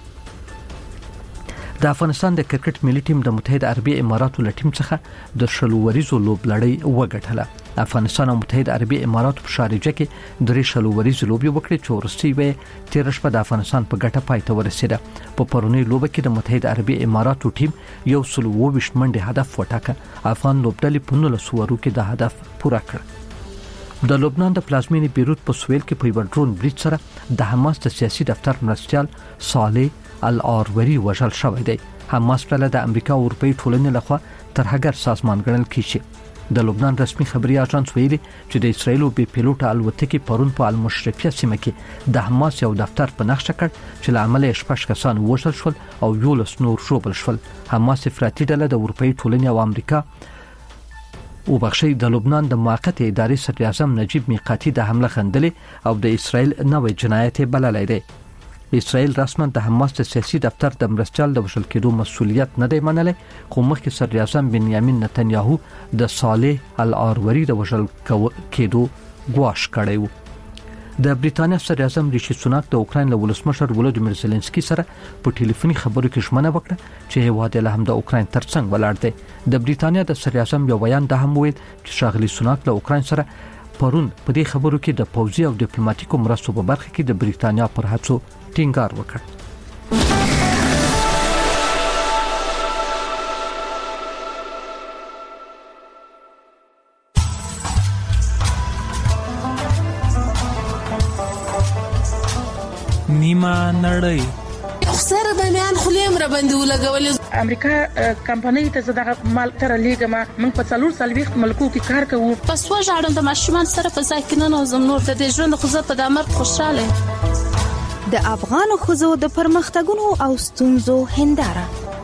د افغانستان د کرکټ ملي ټیم د متحده عربي اماراتو له ټیم څخه د شلووریزو لوبلړۍ وګټله. افغانستان او متحده عربي اماراتو په شارجه کې درې شلووریزو لوبې وکړې چې ورستي وې 13 شپه د افغانستان په ګټه پای ته ورسېده. په پرونی لوبه کې د متحده عربي اماراتو ټیم 122 منډې هدف وټاکه. افغان لوبډلې په 19 ورو کې د هدف پوره کړ. د لبنان د پلازمینې بیروت په سویل کې په ورډرون بریج سره د حماس د سیاسي دفتر مرستيال صالح الآروری وژل شوی دی. حماس ډله د امریکا او اروپאי ټولنې لخوا ترهګر سازمان ګڼل کیږي. د لبنان رسمي خبري اژانس ویلي چې د اسرایل بي پیلوټه الوتکې پرون په المشرفیه سیمه کې د حماس یو دفتر په نقشه کړ چې له عمله 6 کسان وژل شول او 11 نور ژوبل شول. حماس افراطي ډله د اروپאי ټولنې او امریکا او بخشي د لبنان د موقت ادارې صدر اعظم نجیب میقاتی د حمله خندلې او د اسرایل نوې جنایت بللای دی. اسرائیل رسما د حماس د سیاسي دفتر د مرستيال د وشل کېدو مسؤلیت نه دی منلی، خو مخکې صدر اعظم بنیامین نتنیاهو د صالح الآروری د وشل کېدو ګواښ کړی و. د بریټانیا صدر اعظم ریشي سوناک د اوکراین له ولسمشر ولودیمیر زيلنسکي سره په ټلیفوني خبرو کې ژمنه وکړه چې هیواد له هم د اوکراین ترڅنګ ولاړ دی. د بریټانیا د صدر اعظم یو بیان د هم ویل چې شاغلي سوناک له اوکراین سره پرون په دې خبرو کې د پوځي او ډیپلوماټیکو مرستو په برخه کې د بریټانیا پر هڅو ټینګار وکړ. نیمه نړۍ سره د میان خلیم را باندې ولګولې. امریکا کمپنۍ ته زداغه مال تر لیګما من په 440 ملکو کې کار کوو. پس وژاړم د ماشومان سره په ځای کې نه نوزم نور د دې ژوند خو زه په دامر خوشاله. د افغان خزو د پرمختګونو او ستونزو هنداره.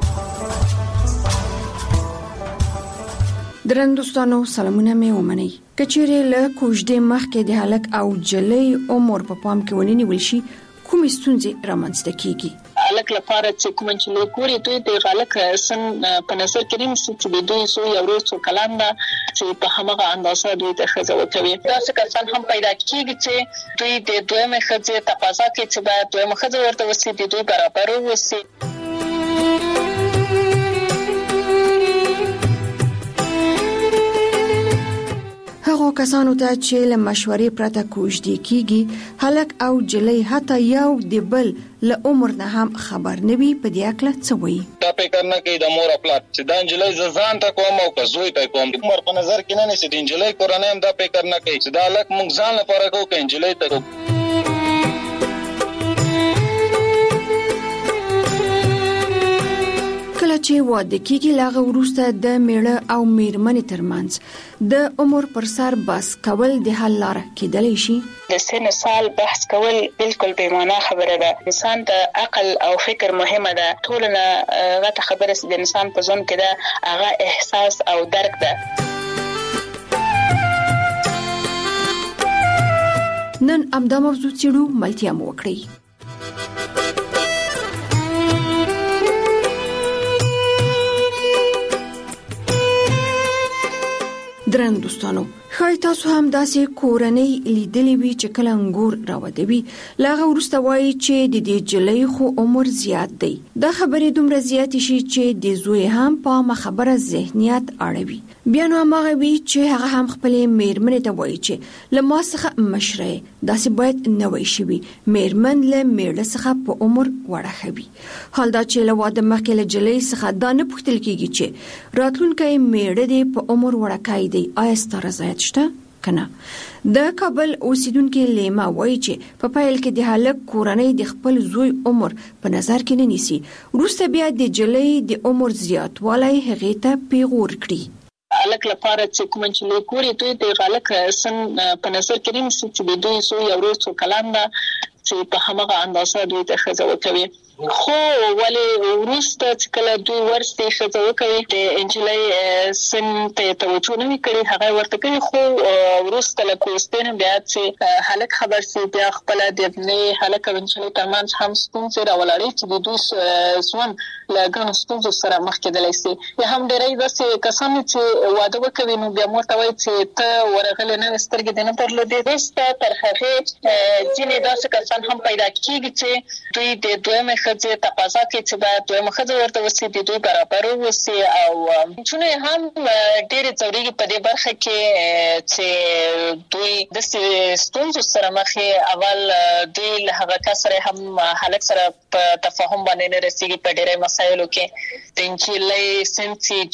درنوستانو سلامونه مې ومنئ. کچېرې له کوژدې مخکې د هلک او جلۍ عمر په پام کې ونیول شي کومې ستونزې رامنځته کیږي. الک لپاره چې کوم چې لوکوري دوی د غلک سن په نظر کې نیمه چې دوی سو یو ورځ څو کلام ده چې په همغه اندازه دوی ته خزو کوي. دا څه کسان هم پیدا کیږي چې دوی د دویمه خزه تقاضا کوي چې باید دویمه خزه ورته وسي د دوی برابر وسي. هغه کسانو ته چې له مشورې پرته کوژدې کیږي هلک او جلۍ حتی یو د بل له عمر نه هم خبر نه وي په دې اکله څه وایي. دا فکر نه کوي د مور خپل چې دا انجلۍ ځان ته کوم او کزوی ته کوم عمر په نظر کې نه نشي د انجلۍ کورنۍ هم دا فکر نه کوي چې دا هلک موږ ځان لپاره کوو که انجلۍ ته کوو. کله چې واده کیږي لاغه وروسته د میړه او میرمنې ترمنځ د عمر پر سر بحث کول د حل لاره کېدلی شي. د سن سال بحث کول بالکل بې معنا خبره ده. انسان د عقل او فکر مهمه ده. ټولنه غته خبره چې د انسان په ځون کې ده هغه احساس او درک ده. نن امدا موضوع چیرو ملتیا مو وکړي. درن دوستانو خای تاسو هم داسې کورنۍ لیدلې وي چې کله انګور راوډوي لاغه ورسته وایي چې د دې جلۍ خو عمر زیات دی. دا خبرې دومره زیات شي چې د زوی هم په خبره ذهنیت اړوي. بیا نو هغه وی چې هغه هم خپل میرمنې ته وایي چې لما څخه مشره داسې باید نه وي شي میرمن له میړه څخه په عمر وړخوي. حال دا چې له واده مخکې له جلۍ څخه دا نه پوښتل کیږي چې راتلونکي میړه دې په عمر وړکای دی آیا ستاره زیات شته کنه. د کابل اوسیدونکو لیما وایي چې په پایل کې د هلک کورنۍ د خپل زوی عمر په نظر کې نه نیسي. وروسته بیا د جلۍ د عمر زیاتوالی هغه ته پیغور کړي. الک لپاره چې کوم چې له کوري دوی د غلک سن په نظر کې نیسي چې دوی سو یو ورځ کلام دا چې په همغه اندازه دوی ته خزه کوي. خو ولی ورسته چې کله دوی ورسته خزه کوي د انجلۍ سن ته توجه نه کوي هغه ورته کوي. خو ورسته له کوستنه بیا چې هلک خبر سي بیا خپل د نه هلک انجلۍ ترمنځ هم ستونزې راولړي چې دوی سون لګن ستونزې سره مخ کېدلی سي. یا هم ډېرې داسې کسان چې واده وکوي نو بیا مور ته وایي چې ته ورغلې نه سترګې دې نه درلودې. وروسته تر هغې ځینې داسې کسان هم پیدا کېږي چې دوی د دویمې ښځې تقاضا کوي چې باید دویمه ښځه ورته وسي د دوی برابر وسي. او نجونې هم ډېرې ځورېږي په دې برخه کې چې دوی داسې ستونزو سره مخ اول دوی له هغه کس سره هم هلک سره په تفاهم باندې نه رسېږي په ډېری مسایلو کې. د نجلۍ سن چې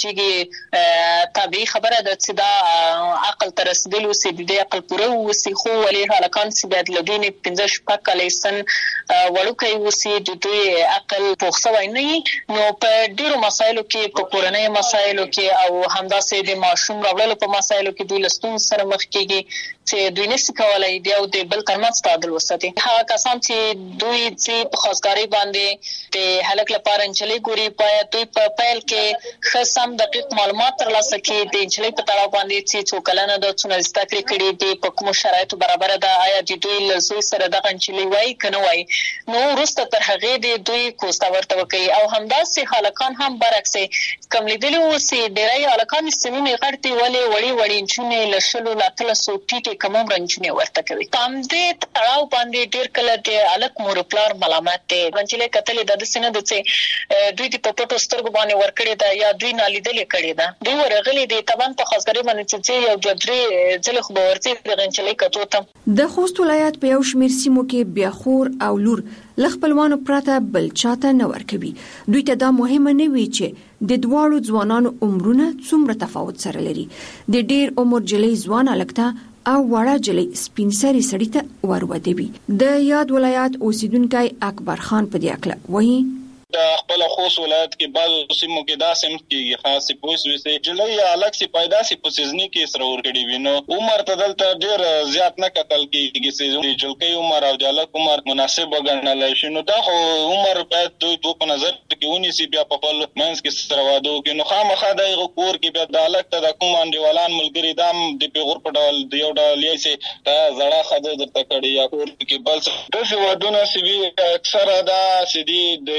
جګې طبیعي خبره ده چې دا عقل ته رسېدلي اوسي د دې عقل پوره اوسي. خو ولې هلکان چې باید له دوی نه 15-16 کاله سن وړوکی اوسي د دوی عقل پوخ شوی نه وي نو په ډېرو مسایلو کې په کورنۍ مسایلو کې او همداسې د ماشوم راوړلو په مسایلو کې دوی له ستونزو سره مخ کېږي چې دوی نشي کولی د یو د بل ترمنځ تعادل وساتي. هغه کسان چې دوی چې په خاصګارۍ باندې د هلک لپاره نجلۍ ګوري باید دوی په پیل کې ښه سم دقیق معلومات ترلاسه کړي د نجلۍ په تړاو باندې چې څو کلنه ده څومره زده کړې کړي دي په کومو شرایطو برابره ده آیا د دوی له زوی سره دغه نجلۍ وایي که نه وایي. نو وروسته تر هغې د دوی کوسته ورته وکوي. او همداسې هلکان هم برعکس کوم لیدلي اوسي ډېری هلکان سنونه غټ دي ولې وړې نجونې له 10-13 ټیټې کم عمره نجونې ورته کوي. په همدې تړاو باندې ډېر کله د هلک مور پلار ملامت دی. نجلۍ کتلې ده داسې نه ده چې دوی د په پټو سترګو باندې ورکړې ده یا دوی نالیدلې کړې ده. دوی ورغلي دي طبعا په خاصګارۍ باندې چې یو 2-3 ځلې خو به ورځي دغه نجلۍ کتو ته. د خوست ولایت په یو شمېر سیمو کې بیا خور او لور له خپلوانو پرته بل چاته نه ورکوي. دوی ته دا مهمه نه وي چې د دواړو ځوانانو عمرونه څومره تفاوت سره لري. د ډېر عمر جلۍ ځوان هلک ته او وړه جلۍ سپین سرې سړي ته ورودوي. د یاد ولایت اوسیدونکی اکبر خان په دې اکله وایي د خپل خوست ولایت کې بعض سیمو کې دا سم کېږي خاص پولیس وسه جلۍ یا الګ سي پیدا سي په سيزني کې سره ور کړی وینو عمر ته دلته ډېر زیات نه کتل کېږي چې جلکې عمر او د الګ عمر مناسب وګڼل شي. نو دا خو عمر باید دوی په نظر کې ونیسي بیا په خپل منځ کې سره واده کوي. نو خامخا د کور کې بیا د الګ ته د کوم انډیوالان ملګری دام د پیغور په ډول د یو ډول یې سي دا زړه خزه درته کړی یا کور کې بل څه د وادونه سی اکثره دا سدي د مونږ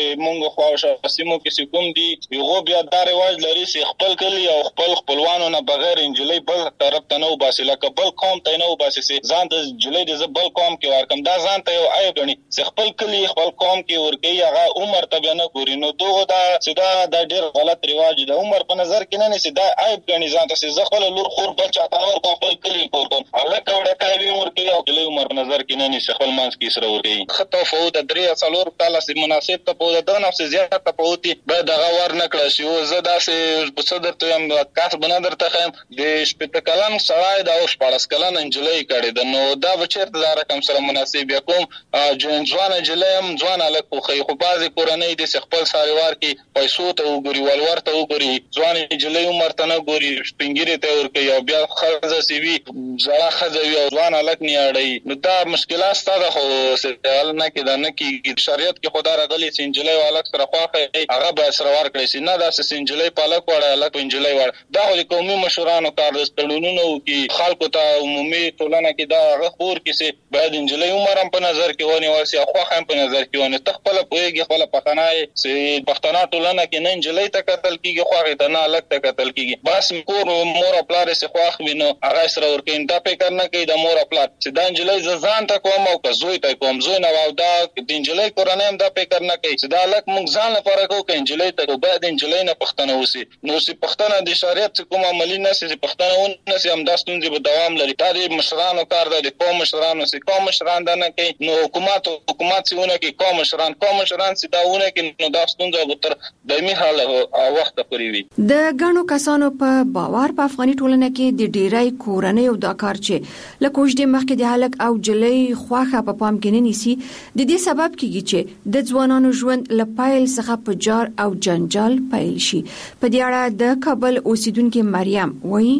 زموږ خواوشا سیمو کې کوم دي یو بیا دا رواج لري چې خپل کلی او خپل خپلوانو نه بغیر انجلۍ بل طرف ته نه وباسي لکه بل قوم ته نه وباسي ځان ته جلۍ د بل قوم کې ورکم دا ځان ته یو عیب غني چې خپل کلی خپل قوم کې ورګي هغه عمر ته بیا نه ګوري نو دغه دا ډېر غلط رواج دی عمر په نظر کې نه نسی دا عیب غني ځان ته چې خپل لور خور بچا ته ور خپل کلی کوم الله کوړه کوي ورګي او جلۍ عمر په نظر کې نه نسی خپل مانس کې سره ورګي خطو فوت درې څلور کاله سي مناسب ته په د نفس زیات ته پوتي به دغه ور نکړه شي او زه داسې بصدر ته هم کاس بنا درته خم د شپته کلن سړی دا اوس 14 کلن انجلۍ کړي د نو دا بچرته دا رقم سره مناسب یا کوم ځوان انجلۍ هم ځوان الکو خو بعضی کورنۍ د خپل ساروار کې پیسو ته وګوري ولور ته وګوري ځوان انجلۍ عمر ته نه ګوري سپینګری ته ورکي او بیا خزه سی وی زړه خزه وی ځوان الک نه اړي نو دا مشکلات ستاسو خو سره نه کې دا نه کې شریعت کې خدا راغلي چې انجلۍ والک سره خواخه هغه به سره ور کړی سي نه دا چې انجلۍ پالک وړه الک انجلۍ وړه دا خو قومي مشورانو کار دستړونو کې خلکو ته عمومي ټولنه کې دا غفور کې سي باید انجلۍ عمر هم په نظر کې ونیول سي خو هم په نظر کې ونه تخپل پويږي خپل پښتنای سي پښتنا ټولنه کې نه انجلۍ ته قتل کیږي خو ته نه الګ ته قتل کیږي بس کور مور خپل سي خو وینو هغه سره ورکین دا فکر نه کوي د مور خپل چې دا انجلۍ ځان ته کوم او کزوی ته کوم زوی نه واو دا د انجلۍ کورنۍ هم دا فکر نه کوي چې دا الګ موږ ځان لپاره کوو ک انجلۍ ته بعد انجلۍ نه پښتنه وسی نو سي پښتنه د شریعت کوم عملی نه سي پښتنه ونه سي هم داستون دي به دوام لري دا د مشرانو کار دی د قوم مشرانو سي قوم مشران دا نه کوي نو حکومت سيونه کې قوم مشران سي داونه کې نو داستون د تر دایمي حال وخت پورې وي د غنو کسانو په باور په افغاني ټولنه کې د ډیرای کورنۍ او د کار چې لکوج د مخکې د حالک او جلې خواخه په پام کې نه نیسي د دې سبب کیږي چې د ځوانانو ژوند لپایل څخه په جار او جنجال پیل شي په دې اړه د کابل اوسیدونکو مریم وایي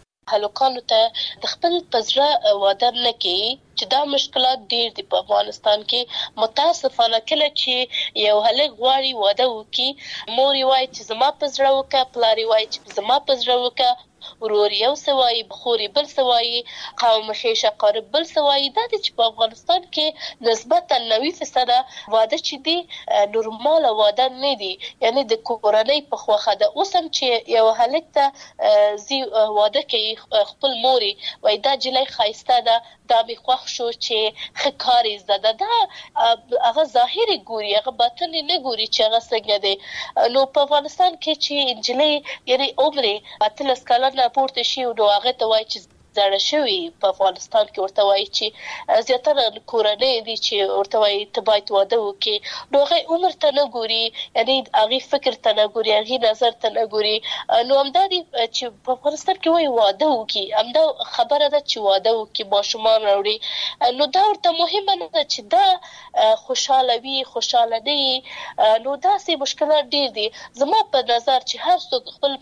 هلکانو ته د خپل پزړه وادر نه کوي چې دا مشکلات ډیر دي په افغانستان کې متاسفانه کله چې یو هلک غواړي واده وکړي مور یې وایي چې زما پزړه وکړه پلار یې وایي چې زما پزړه وکړه ورور یو سوای بخوري بل سوای قوم خیشه قرب بل سوای دا چې په افغانستان کې نسبتا 90% واده چې دي نورمال واده نه دي یعنی د کورنۍ په خوخه ده اوسم چې یو هلک ته زی واده کوي خپل موري وای دا جلای خایسته ده دا به خوښ شو چې خکاري زده دا هغه ظاهري ګوري هغه باطن نه ګوري چې هغه څنګه دی نو په افغانستان کې چې انجلۍ یعنی عمره اتلس کلن پورته شي نو هغه ته وایي چې زړه شوی په افغانستان کې ورته وایي چې زیاتره کورنۍ دي چې ورته وایي ته باید واده وکړي نو هغه عمر ته نه ګوري یعنی هغه فکر ته نه ګوري هغه نظر ته نه ګوري نو همدا دي چې په افغانستان کې وایي واده وکړي همدا خبره ده چې واده وکړي ماشومان راوړي نو دا ورته مهمه نه ده چې دا خوشاله وي خوشاله نه نو داسې مشکلات ډیر دي زما په نظر چې هر څوک خپل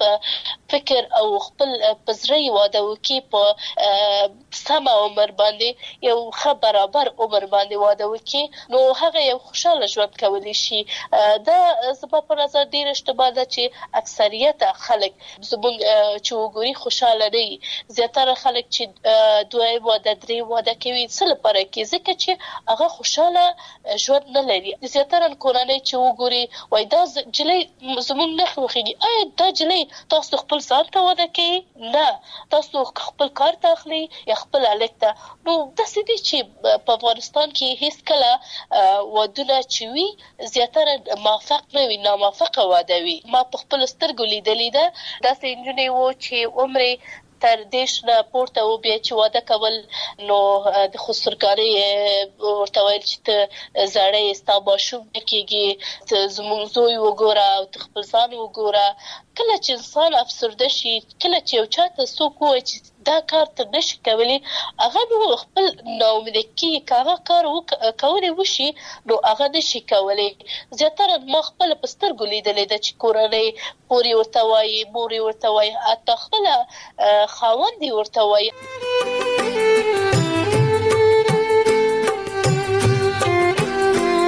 فکر او خپل پزړی واده وکړي په سم عمر باندې یو ښه برابر عمر باندې واده وکړي نو هغه یو خوشاله ژوند کولی شي دا زما په نظر ډیر اشتباه ده چې اکثریت خلک زموږ چې وګوري خوشاله نه زیاتره خلک چې دوه واده درې واده کوي څه لپاره کې ځکه چې هغه خوشاله ژوند نه لري زیاتره کورنۍ چې وګوري وای دا جلې زموږ نه خوخيږي آیا دا جلې تاسو خپل ځان ته واده کوي نه تاسو خپل کار ته اخلي یا خپل الکته نو د سدي چې په افغانستان کې هیڅ کله ودونه چې وي زیاتره موافق نه وي ناموافق واده وي ما په خپل سترګو لیدلې ده داسې انجنې وو چې عمره تر دیش نه پورته و بیا چې واده کول نو د خسرګاری ورته ویل چې ته زړې استاباشوم کېږي زموږ زوی وګوره او خپل ځان وګوره کله چې انسان افسرده شي کله چې یو چاته څوک وایي چې دا کار ته نشي کولی هغه نو خپل ناامید کېږي که هغه کار کولی وشي نو هغه نشي کولی زیاتره ما خپله په سترګو لیدلې ده چې کورنۍ پورې ورته وایي مور یې ورته وایي حتی خپله خاوند یې ورته وایي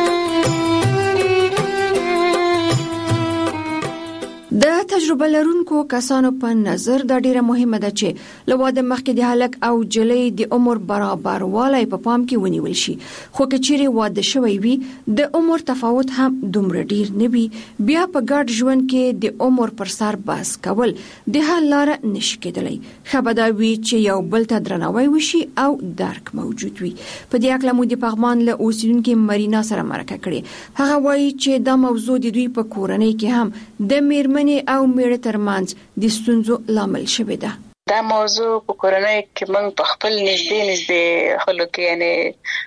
د تجربه لرونکو اوریدونکو کسانو په نظر دا ډیره مهمه ده چې له واده مخکې د هلک او جلۍ د عمر برابروالی په پام کې ونیول شي، خو که چیرې واده شوی وي د عمر تفاوت هم دومره ډیر نه وي، بیا په ګډ ژوند کې د عمر پر سر بحث کول د حل لاره نشي کېدلی. ښه به دا وي چې یو بل ته درناوی وشي او درک موجود وي. په دې اړه مو د پغمان له اوسیدونکو مرینا سره مرکه کړې. هغه وایي چې دا موضوع د دوی په کورنۍ کې هم د میرمنې او میړه ترمنځ د ستونزو لامل شوې ده. دا موضوع په کورنۍ کې موږ په خپل نږدې خلکو کې یعنی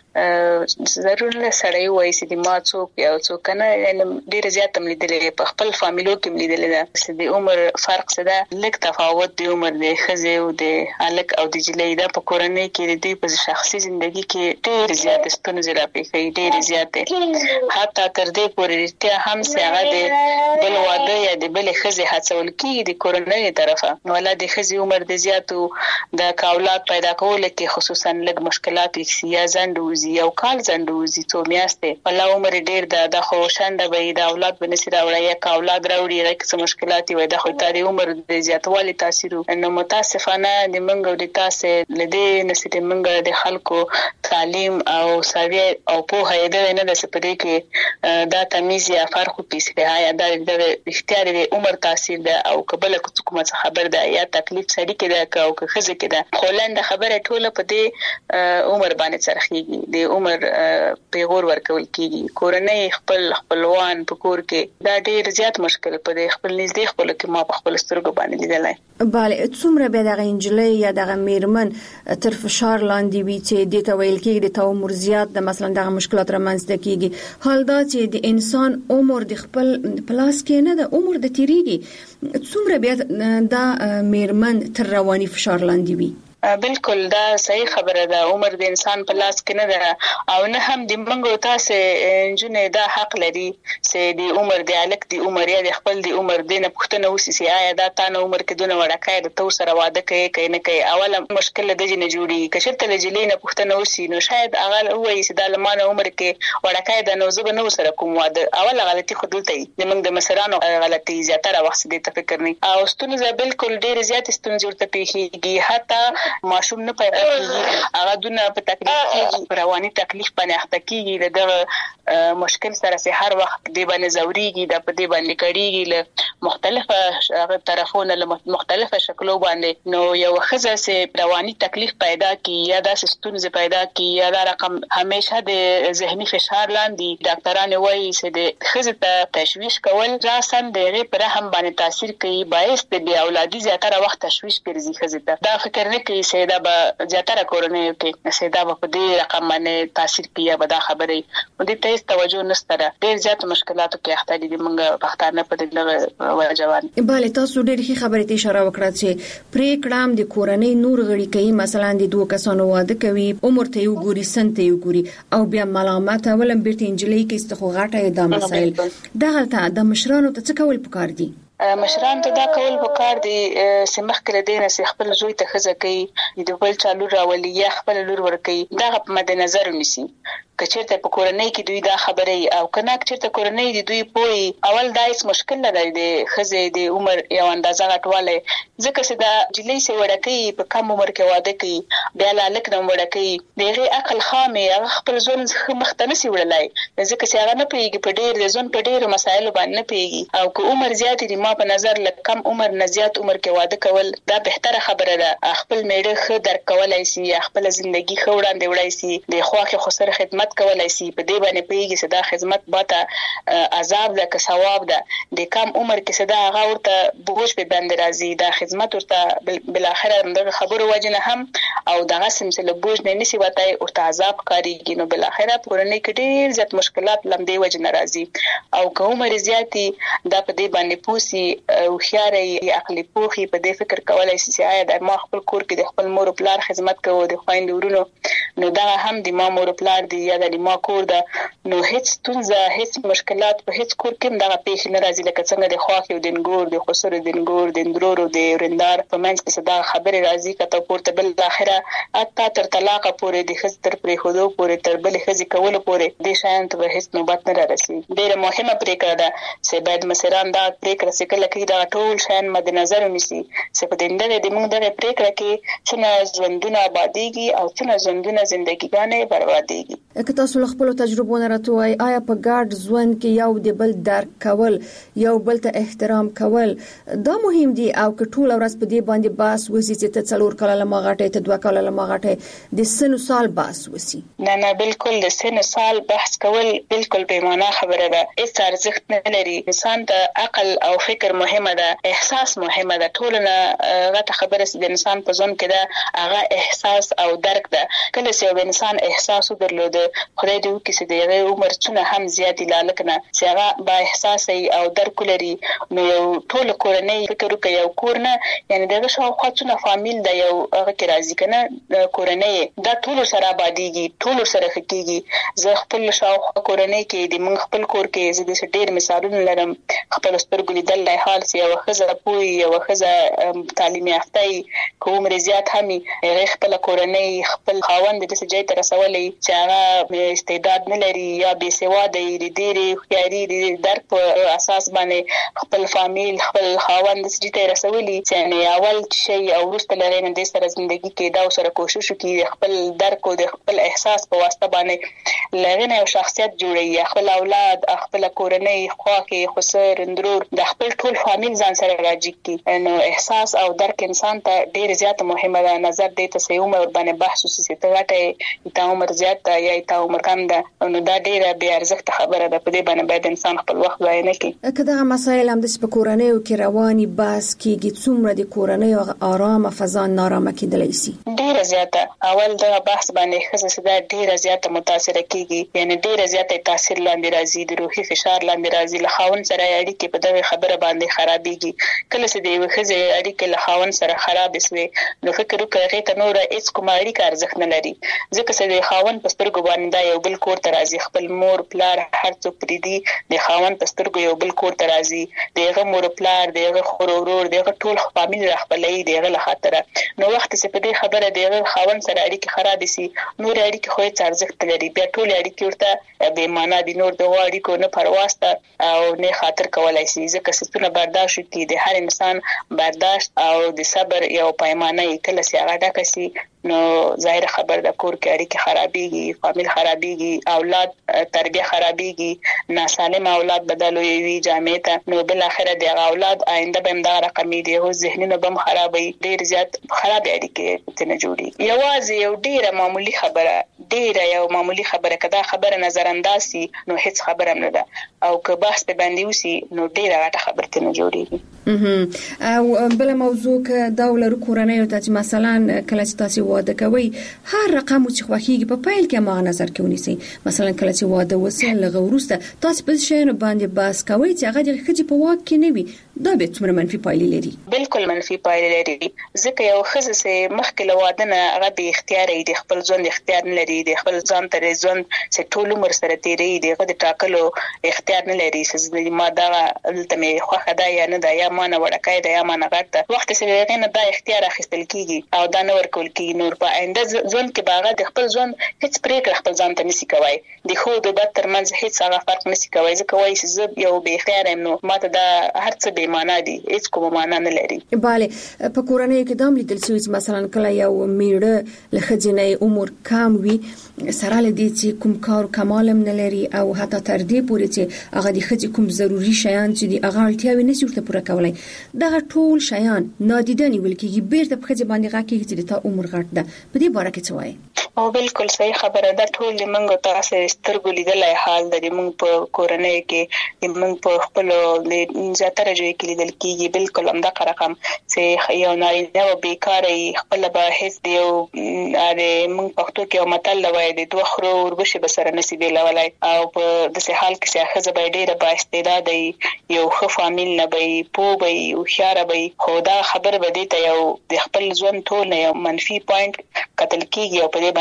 ضرور له سړی وایي چې ما څوک یا څوک نه ډیر زیات ملیدلې په خپل فامیلو کې ملیدلې ده چې د عمر فرق څه ده، لږ تفاوت د عمر د ښځې او د هلک او د جلۍ ده په کورنۍ کې د دوی په شخصي ژوندۍ کې ډیر زیات ستونزې راپېښوي، ډیر زیاتې حتی تر دې پورې رښتیا هم چې هغه د بل واده یا د بلې ښځې هڅول کېږي د کورنۍ طرفه، ولا د ښځې عمر د زیاتو د اولاد پیدا کولو کې خصوصا لږ مشکلات یا ځنډ یو کال ځنډوزي څو میاشتې ولا عمر ډیر د خو شنده به د اولاد بنسي راوړي یا اولاد راوړي راکه مشکلات وي د خو د عمر د زیاتوالي تاثیر نو متاسفانه د منګو د تاسو لدې نسته منګو د خلکو تعلیم او سوي او په هيده نه د سپدې کې دا تمیز یا فرق پیسې هيا د اختیار د عمر تاثیر ده او قبل کومه خبر ده یا تکلیف سړي کې ده او خزه کې ده خولند خبره ټوله په دې عمر باندې څرخيږي د عمر پیغور ورکول کیږي. کورنۍ خپلوان په کور کې دا ډیر زیات مشکل په دې خپل نږدې خپل کې ما په خپل سترګو باندې لیدلای. bale څومره به دغه انجلۍ یا دغه میرمن تر فشار لاندې وي چې د تویل کې د عمر زیات د مثلا دغه مشکلات رامنځته کیږي، حال دا چې د انسان عمر د خپل پلاس کې نه د عمر د تیریږي، څومره به د میرمن تر رواني فشار لاندې وي؟ بالکل دا صحیح خبره ده، عمر د انسان په لاس کې نه ده او نه هم د منګو تاسو جنې دا حق لري چې د عمر د الک د عمر یا د خپل د عمر د نه پښتنه وسی سي آیا دا تا نه عمر کې دونه وړکای د تو سره واده کوي نه کوي، اوله مشکل د جنې جوړي کشرته لجلې نه پښتنه وسی نو شاید هغه وایي چې د لمانه عمر کې وړکای د نو زب نو سره کوم واده، اوله غلطي خودلته د منګ د مسرانو غلطي زیاتره وخت دې تفکر نه او ستونزه بالکل ډیر زیات ستونزه ورته پیښیږي، حتی ماشوم نه پیدا کیږي هغه دونه په تکلیف کې رواني تکلیف باندې اخته کیږي د مشکل سره سه هر وخت دی باندې زوريږي د په دی باندې کړيږي له مختلفه طرفونو له مختلفه شکلو باندې نو یو خزه سه رواني تکلیف پیدا کی یا د ستونزې پیدا کی یا د رقم همیشه د ذهني فشار لاندې ډاکټرانو وایي چې د خزه ته تشویش کول راسن دغه پر هم باندې تاثیر کوي، باعث د بیا اولادي زیاتره وخت تشویش ګرځي خزه ته دا فکر نه کوي سیدا به زیاتره کورنۍ کې سیدا په دې رقم باندې تاثیر کوي به دا خبرې دې ته توجه نشته، ډېر زیات مشکلاتو کې اخته دي موږ پښتانه په دې وجوان. bale تاسو ډېر ښه خبرې ته اشاره وکړه چې پریکړام د کورنۍ نور غړي کوي، مثلا د دوه کسانو واده کوي عمر ته یو ګوري سنت یو ګوري او بیا ملامت ولم بیرته انجلۍ کې استخو غاټه د مسایل دغه د مشرانو ته څه کول پکار دي؟ مشران ته دا کول وکړ دي چې مخکره دینه چې خپل زوی ته خزه کوي د بل چالو راولي یا خپل لور ور کوي دا په مد نظر ونیسي، کچېرته په کورنۍ کې دوی دا خبرې او کنه کچېرته کورنۍ د دوی پوي اول دایس مشکل نه دی د خزه د عمر یو اندازه غټواله ځکه چې دا جلې سي وړکې په کم عمر کې واده کوي بیا لاله نو وړکې دغه عقل خامې خپل ځون مختنه سي وړلای ځکه چې هغه نه پیږي په ډېر ځون په ډېر مسایل باندې نه پیږي او که عمر زیات دی ما په نظر لکه کم عمر نه زیات عمر کې واده کول دا بهتره خبره ده، خپل میړه خ در کولای سي خپل ژوندۍ خ وړاندې وړای سي د خواخه خسر خدمت کولای سي په دې باندې پیږي چې دا خدمت باته عذاب ده که ثواب ده، د کم عمر کې صدا هغه ورته بوج په بند راځي دا خدمت ورته بل اخر د خبرو وجنه هم او دغه سمسله بوج نه نسی وتاي ورته عذاب کاریږي نو بل اخر پرونی کې ډیر زیات مشکلات لمدې وجنه راځي او که عمر زیاتی دا په دې باندې پوسی او خياري عقلي پوخي په دې فکر کولای سي چې آیا د ما خپل کور کې د خپل مور او پلار خدمت کوو د خويند ورونو نو دا هم د ما مور او پلار دی یا د نیما کور ده نو هیڅ ستونزه هیڅ مشکلات په هیڅ کور کې دغه پیښ نه راځي لکه څنګه د خواخ یو دنګور د خسر دنګور د اندرورو د ورندار په منځ کې صدا خبره راځي کته پورته بل اخره اته تر طلاق پورې د خز تر پرې خودو پورې تر بل خزي کول پورې د شان ته هیڅ نوبت نه راسي ډیره مهمه پریکړه ده چې باید مسران دا پریکړه سکل کې دا ټول شان مد نظر ونیسي چې په دې د موږ د پریکړه کې څنګه ژوندونه آبادیږي او څنګه ژوندونه ژوندګیګانې بربادیږي که تاسو خپل تجربه نه راټوي آیا په ګډ ژوند کې یو د بل درک کول یو بل ته احترام کول دا مهم دي او که ټول ورځ په دې باندې باس وسی چې ته څلور کاله لمغاټه ته 2 کاله لمغاټه د سن سال باس وسی نه بالکل د سن سال بحث کول بالکل بې معنا خبره ده هیڅ ارزښت نه لري انسان ته عقل او فکر مهمه ده احساس مهمه ده ټول نه غته خبره د انسان په ځون کې ده هغه احساس او درک ده کله چې انسان احساس درلود خدای دې وکړي چې د عمر څونه هم زیات لالکنه چې هغه با احساس او درک لري نو یو ټول کورنۍ فکر وکړي یو کورنه یعنی دغه شاوخوا څونه فامیل د یو هغه کې راځي کنه کورنۍ دا ټول سره آبادیږي ټول سره خکېږي زه خپل شاوخوا کورنۍ کې د من خپل کور کې زه د ډېر مثالونه لرم خپل سترګو لیدل حال سي او خزه پوي او خزه تعلیم یافته کوم رضایت همي خپل کورنۍ خپل خاوند د څه ځای تر رسولې چې هغه استعداد نه لري یا بې سواده دی ډېری خياري درک په اساس باندې خپل فامیل خپل خاوند د څه ځای رسولي چې اول شي او وروسته لري د سره ژوندۍ کې دا سره کوشش وکړي خپل درک او د خپل احساس په واسطه باندې لغنه یو شخصیت جوړي خپل اولاد خپل کورنۍ خواخي خسر اندرور د خپل ټول فامیل ځان سره راځي کی نو احساس او درک انسان ته ډېر زیات مهمه ده نظر دې ته سې عمر باندې بحث وسې ته راټه تا عمر زیات یا تا عمر کم ده نو دا ډېره بې ارزښت خبره ده په دې باندې باید انسان خپل وخت ضایع نه کړي که دا مسایل هم د کورنۍ کې رواني بس کېږي څومره د کورنۍ او آرام فضا نارامه کېدلی شي ډېر زیاته اول دا بحث باندې خصوصا دا ډېر زیاته متاثر کیږي یعنی ډېر زیاته تاثیر لاندې راځي د روحي فشار لاندې راځي له خاوند سره اړیکې په دغه خبره باندې خرابېږي کله چې د خزه اړیکې له خاوند سره خراب شي نو فکر وکړئ ته نور هیڅ کومه اړیکه ارزښت نه لري ځکه چې د خاوند په سترګو باندې دا یو بل کور ته راځي خپل مور پلار هر څوک پریدي د خاوند په سترګو یو بل کور ته راځي دغه مور پلار دغه خورورور دغه ټول فامیل راخپلې دغه له خاطر نو وخت چې په دې خبره دغه خاوند سره اړیکې خراب شي نور اړیکې خو هیڅ ارزښت لري بیا ټول اړیکې ورته بې معنا دي نور د اړیکو نه پرواسته او نه خاطر کولای شي ځکه ستونه برداشت کی د هر انسان برداشت او د صبر یو پیمانه کله چې هغه ډکه شي نو ظاهر خبر د کور کې اړیکې خرابېږي فامیل خرابېږي اولاد تربیه خرابېږي ناسالم اولاد بدلوي وي جامې ته نو بل اخره د اولاد آینده به هم دا رقمي دي او ذهنونه به خرابوي ډېر زیات خراب اړیکې ته نه جوړي یوازې یو ډېره معمولی خبره ډېره یو معمولی خبره کدا خبره نظر انداز سي نو هیڅ خبره نه ده او که بحث به باندې وسی نو ډېره غټه خبره ته نه جوړيږي او بل موضوع ک دا ولر کورنۍ او ته مثلا کله چې تاسو واده کوي هر رقم چې خوخيږي په پایل کې ما نظر کې ونیسي مثلا کله چې واده وسه لغه ورسته تاسو په شین باندې باس کوي چې هغه د خځې په واک کې نه وي دا به څومره منفي پایلې لري بالکل منفي پایلې لري ځکه یو خځه سه مخکې له واده نه هغه به اختیار دی خپل ځان اختیار نه لري د خپل ځان تر ځان چې ټول عمر سره تیری دی هغه د ټاکلو اختیار نه لري چې ما دا دلته مې خوخه دا یا نه دا یا ما نه وړکای دا یا ما نه غټه وخت سره هغه نه دا اختیار اخیستل کیږي او دا نه ورکول کیږي نور په آینده ځون کې باغه د خپل ځون هیڅ پریکړه خپل ځان ته نسی کوي د خو د بد ترمنځ هیڅ هغه فرق نسی کوي ځکه وایي چې یو به اختیار یم نو ماته دا هر څه به معنا دي هیڅ کومه معنا نه لري bale په کورنۍ کې دام لیدل شوی چې مثلا کله یو میړه له خځینې عمر کم وي سره لدی چې کوم کار کمالم نه لري او حتی تر دې پورې چې هغه د خځې کوم ضروری شیان چې د هغه اړتیاوې نشي ورته پوره کولای دا ټول شیان نادیده نیول کېږي بیرته په خځې باندې راکېږي چې د عمر غټ ده په دې باره کې څه وایي او بالکل صحیح خبره ده ټول موږ تاسو سترګو لیدلای حال د موږ په کورنۍ کې موږ په خپل زیاتره ځای کې لیدل کېږي بالکل همدا رقم چې یو نارینه و بیکارې خپل به هیڅ دیو اره موږ پښتو کې یو متل لوي د دوه خرو وربشه بسره نصیب لولای او په داسې حال کې چې خزه به ډیره با استعداد یو خو فامیل نه به پو به او خيار به خدا خبر بده ته یو د خپل ځوان ټول یو منفي پوینټ قتل کیږي او په دې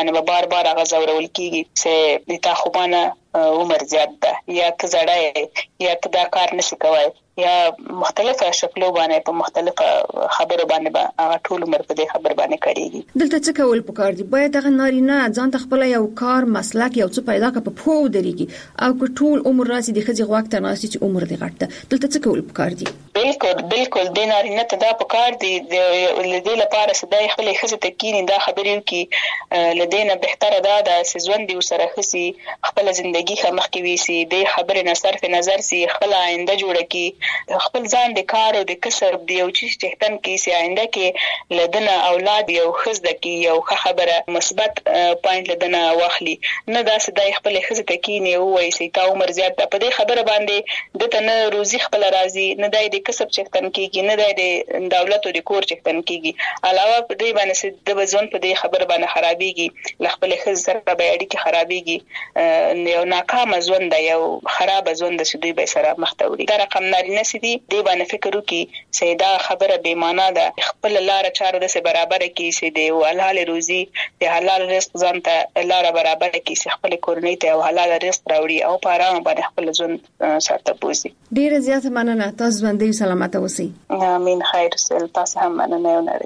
باندې بار بار هغه زورول کیږي چې د تاخوبانه عمر زیات ده یا ته زړه یا ته دا کار نشي کوای یا مختلفه شکلو باندې په مختلفه خبرو باندې هغه ټول عمر په دې خبر باندې کړيږي. دلته څه کول پکار دي؟ باید هغه نارینه ځان ته خپل یو کار مسلک یو څه پیدا کړي په پوه درېږي او که ټول عمر راسي د خځې غواک ته ناسي چې عمر دې غټ ده. دلته څه کول پکار دي؟ بالکل د نارینه ته دا پکار دي د دې لپاره چې د خپل خځې ته کینی دا خبرې وکي لدينا بهتره ده چې ژوند دې وسره خسي خپل ژوندۍ خمخ کې ويسي د خبرې نه صرف نظر سي خپل آینده جوړ کی خپل ځان د کار او د کسب دی او چې چهتن کې سي آینده کې لدنه اولاد یو خزده کې یو خبره مثبت پوینټ لدنه واخلي نه دا سدای خپل خزه ته کې نه وایي چې تا عمر زیات په دې خبره باندې د تنه روزي خپل راضي نه د کسب چهتن کېږي نه د دولت او د کور چهتن کېږي علاوه په دې باندې د وزن په دې خبره باندې خرابيږي خپل خزه سره به اړیکه خرابيږي یو ناکام ژوند یو خراب ژوند چې دوی به سره مختوري دا رقم نارینه سي دی باندې فکر وکي چې دا خبره بے معنا ده خپل لار چاره د سه برابر کی چې دی حلال روزي د حلال رزق ځان ته لار برابر کی چې خپل کورنۍ ته حلال رزق راوړي او په آرام باندې خپل ژوند سره پوسي. ډیره زیاته مننه تاسو باندې سلامت اوسئ. امين خیر سل تاسو هم مننه ونري.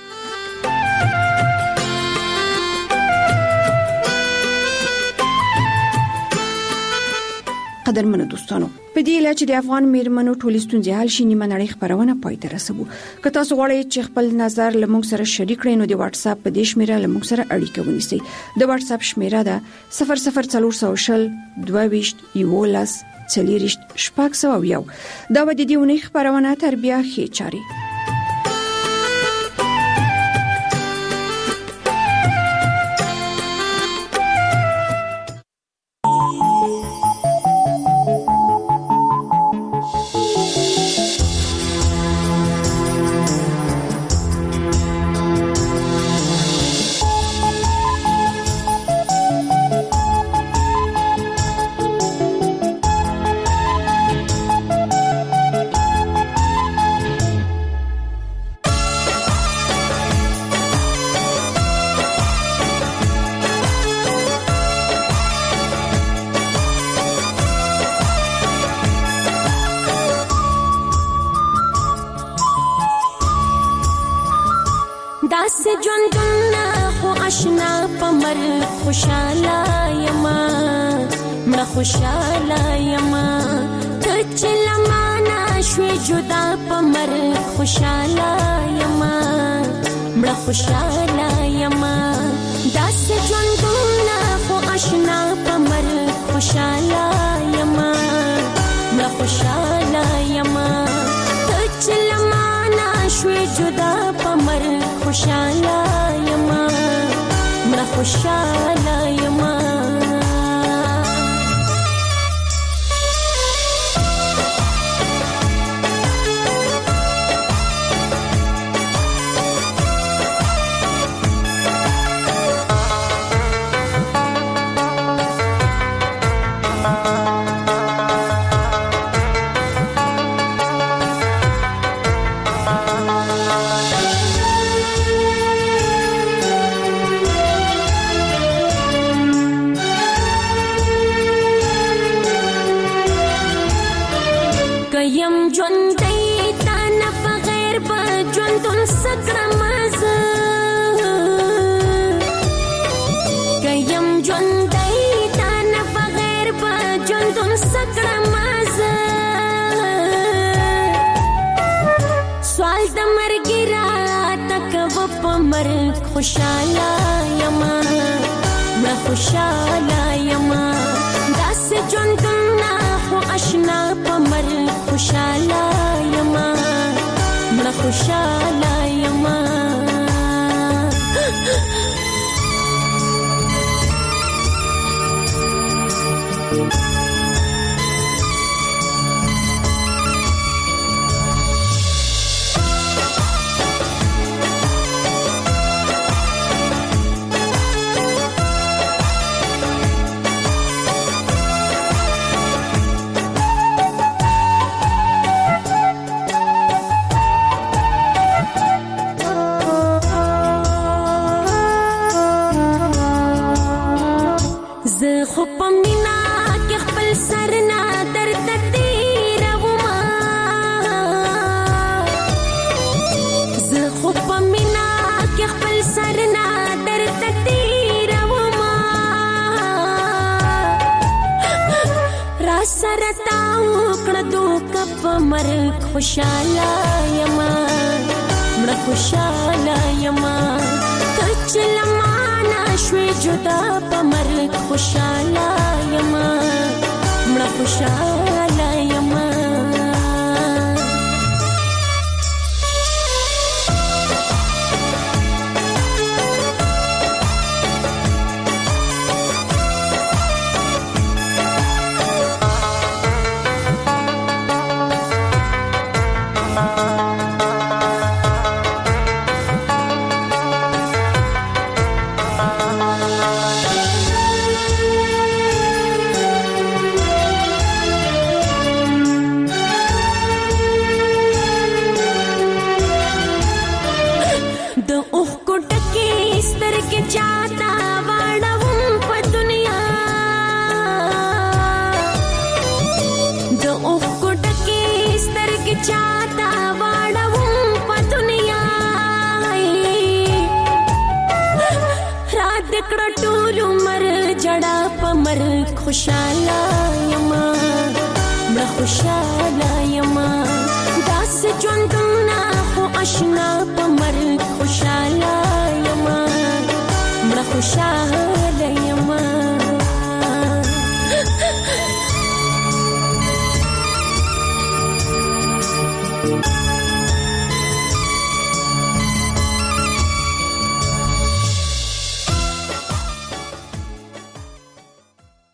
قدرمنو دوستانو په دې اله چې د افغان میرمنو ټولستون ځهال شي نیمه نړۍ خبرونه پای ته رسوو. که تاسو غواړئ چې خپل نظر لمونږ سره شریک کړئ نو د واتس اپ په دې شمیره لمونږ سره اړیکه ونیسئ. د واتس اپ شمیره ده 00400 22 11 40 شپږ دا و د دې ونې خبرونه تربیه خې چاري. خوشاله یما ته چې لمانه شوي جدا په مرګ خوشاله یما مړه خوشاله یما داسې ژوندونه خو آشنا په مرګ خوشاله یما مړه خوشاله یما ته چې لمانه شوي جدا په مرګ خوشاله یما مړه خوشاله یما خوشاله یما مړه خوشاله یما داسې ژوندونه خو آشنا په مرګ خوشاله یما مړه خوشاله یما پمینا کې خپل سر نه درد تیروما زه خو پمینا کې خپل سر نه درد تیروما را سره تاو کړه دوک په مرګ خوشاله یما مړه خوشاله یما چلما نشوي جدا په مرګ خوشاله یما مړه خوشاله یما خوشاله یما مړه خوشاله یما داس ژوندونه خو آشنا په مرګ خوشاله یما مړه خوشاله